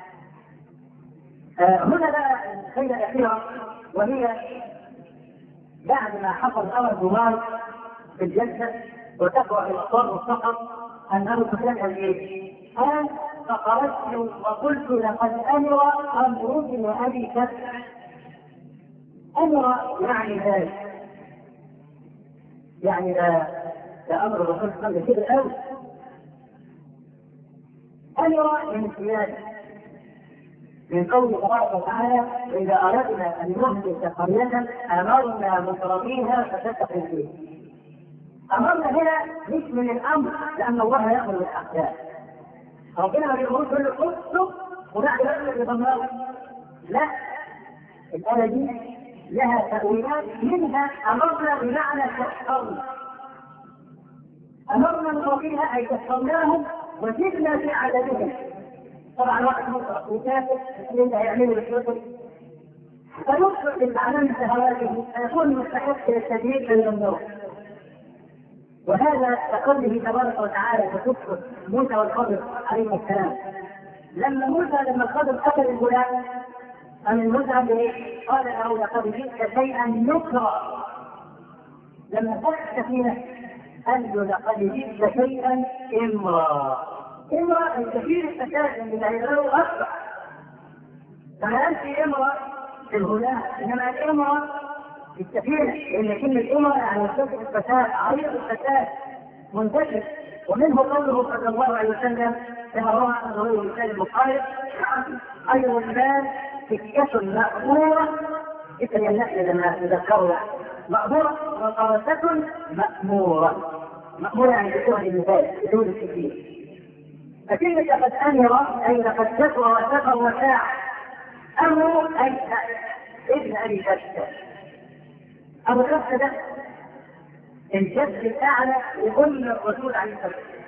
آه هنا بقى الخيله الاخيره وهي بعد ما حصل امر جمال في الجلسه وتقع الاصوات والسقط ان ابو سفيان قال ايه؟ قال فخرجت وقلت لقد امر امر ابن ابي بكر. امر يعني ذلك، يعني ده ده امر الرسول صلى الله عليه وسلم كده قوي. امر من سياده من قوله تبارك وتعالى اذا اردنا ان نهلك قريه امرنا مترفيها ففتحوا فيه. امرنا هنا مش من الامر لان الله يامر بالاحكام. ربنا ما بيقولش كل اكتب وبعد ذلك يضمنه. لا، الايه دي لها تاويلات، منها امرنا بمعنى تحصرنا. امرنا نترفيها اي تحصرناهم وزدنا في عددهم. طبعا واحد مطلق وكافر اللي هيعملوا الحكم فيطلق المعنى من شهواته فيكون مستحق للتدريب للممنوع. وهذا كقوله تبارك وتعالى في قصه موسى والخضر عليه السلام. لما موسى لما الخضر قتل الغلام قال المذهب ايه؟ قال له لقد جئت شيئا نكرا. لما فتح السفينه قال له لقد جئت شيئا امرا. امرا الكثير الفساد اللي هيغيره اكثر. فما قالش امرا في الغلام انما قال امرا في السفينه، لان كلمه امرا يعني منتشر الفساد، عريض الفساد منتشر. ومنه قوله صلى الله عليه وسلم كما روى عنه الرسول البخاري خير الناس سكه مأموره. اسم النحل لما تذكروا مأموره وقرصه مأموره. مأموره يعني بشهر المثال بدون التكليف. فكلمة لقد أمر أي لقد كفر وكفر وساع. أمر أي ابن أبي بكر. أبو بكر ده الجد الأعلى لكل الرسول عليه الصلاة والسلام.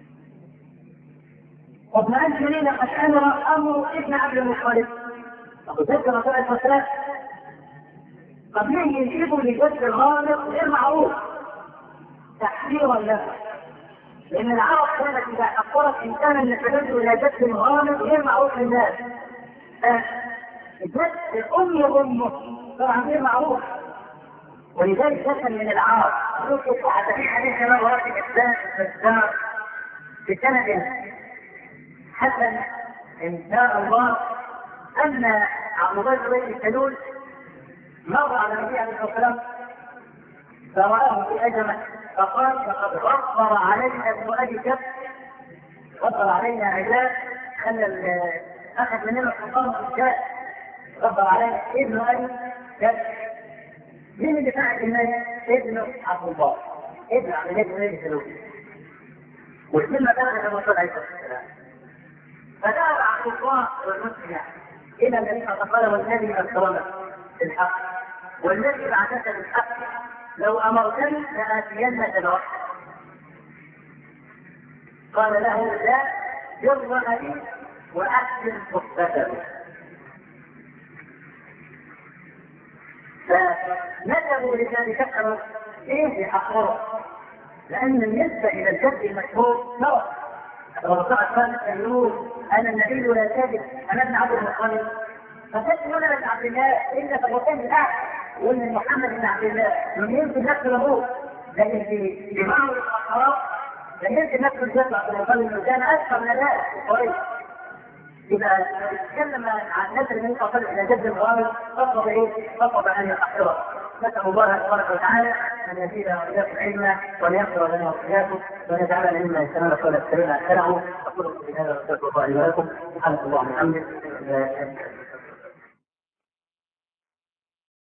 وابن أنت منين لقد أمر أمر ابن عبد المطلب. أبو بكر رسول الله صلى الله عليه وسلم قد يجيبوا لجد الغامض غير معروف تحذيرا له. لأن العرب كانت إذا حقرت إنسانا نسبته إلى جد غامض غير معروف للناس. جد الأم وأمه طبعا غير معروف، ولذلك دخل من العرب يوسف حتى حديث كما رواه الإسلام البزار في سند حسن إن شاء الله أن عبد الله بن سلول مر على النبي عليه الصلاة والسلام فرآه في أجمل فقال لقد غفر علينا ابن ابي كبش، غفر علينا عباد، خلى اخذ مننا السلطان والشاء، غفر علينا ابن ابي كبش. مين اللي فعل الناس؟ ابن عبد الله، ابن عبد الله بن ابي سلول. والكلمه كانت الرسول عليه الصلاه والسلام. فذهب عبد الله والمسلم الى النبي صلى الله عليه وسلم والنبي اكرمه بالحق، والذي بعثك بالحق لو امرتني لاتينك الوقت. قال له لا جر لي واحسن صحبته. فنسبوا لذلك فكروا ايه يحقره، لان بالنسبه الى الجد المشهور نوع الرسول قال يقول انا النبي لا كاذب انا ابن عبد المطلب. فكيف يقول ابن عبد الله الا فالرسول بتاعك وان محمد بن عبد الله من يمكن نفس الابوه، لكن في جماعه الاخرى لا يمكن نفس الجد انه كان اكثر من ذلك قريب. اذا تكلم عن نسل من قبل الى جد الغالب فقط ايه؟ فقط ان يحقره. نسال الله تبارك وتعالى ان يزيدنا واياكم علما وليغفر لنا واياكم ونجعلنا مما يستمعون قول السلام عليه. اقول بهذا واستغفر الله لي ولكم. سبحانك اللهم وبحمدك.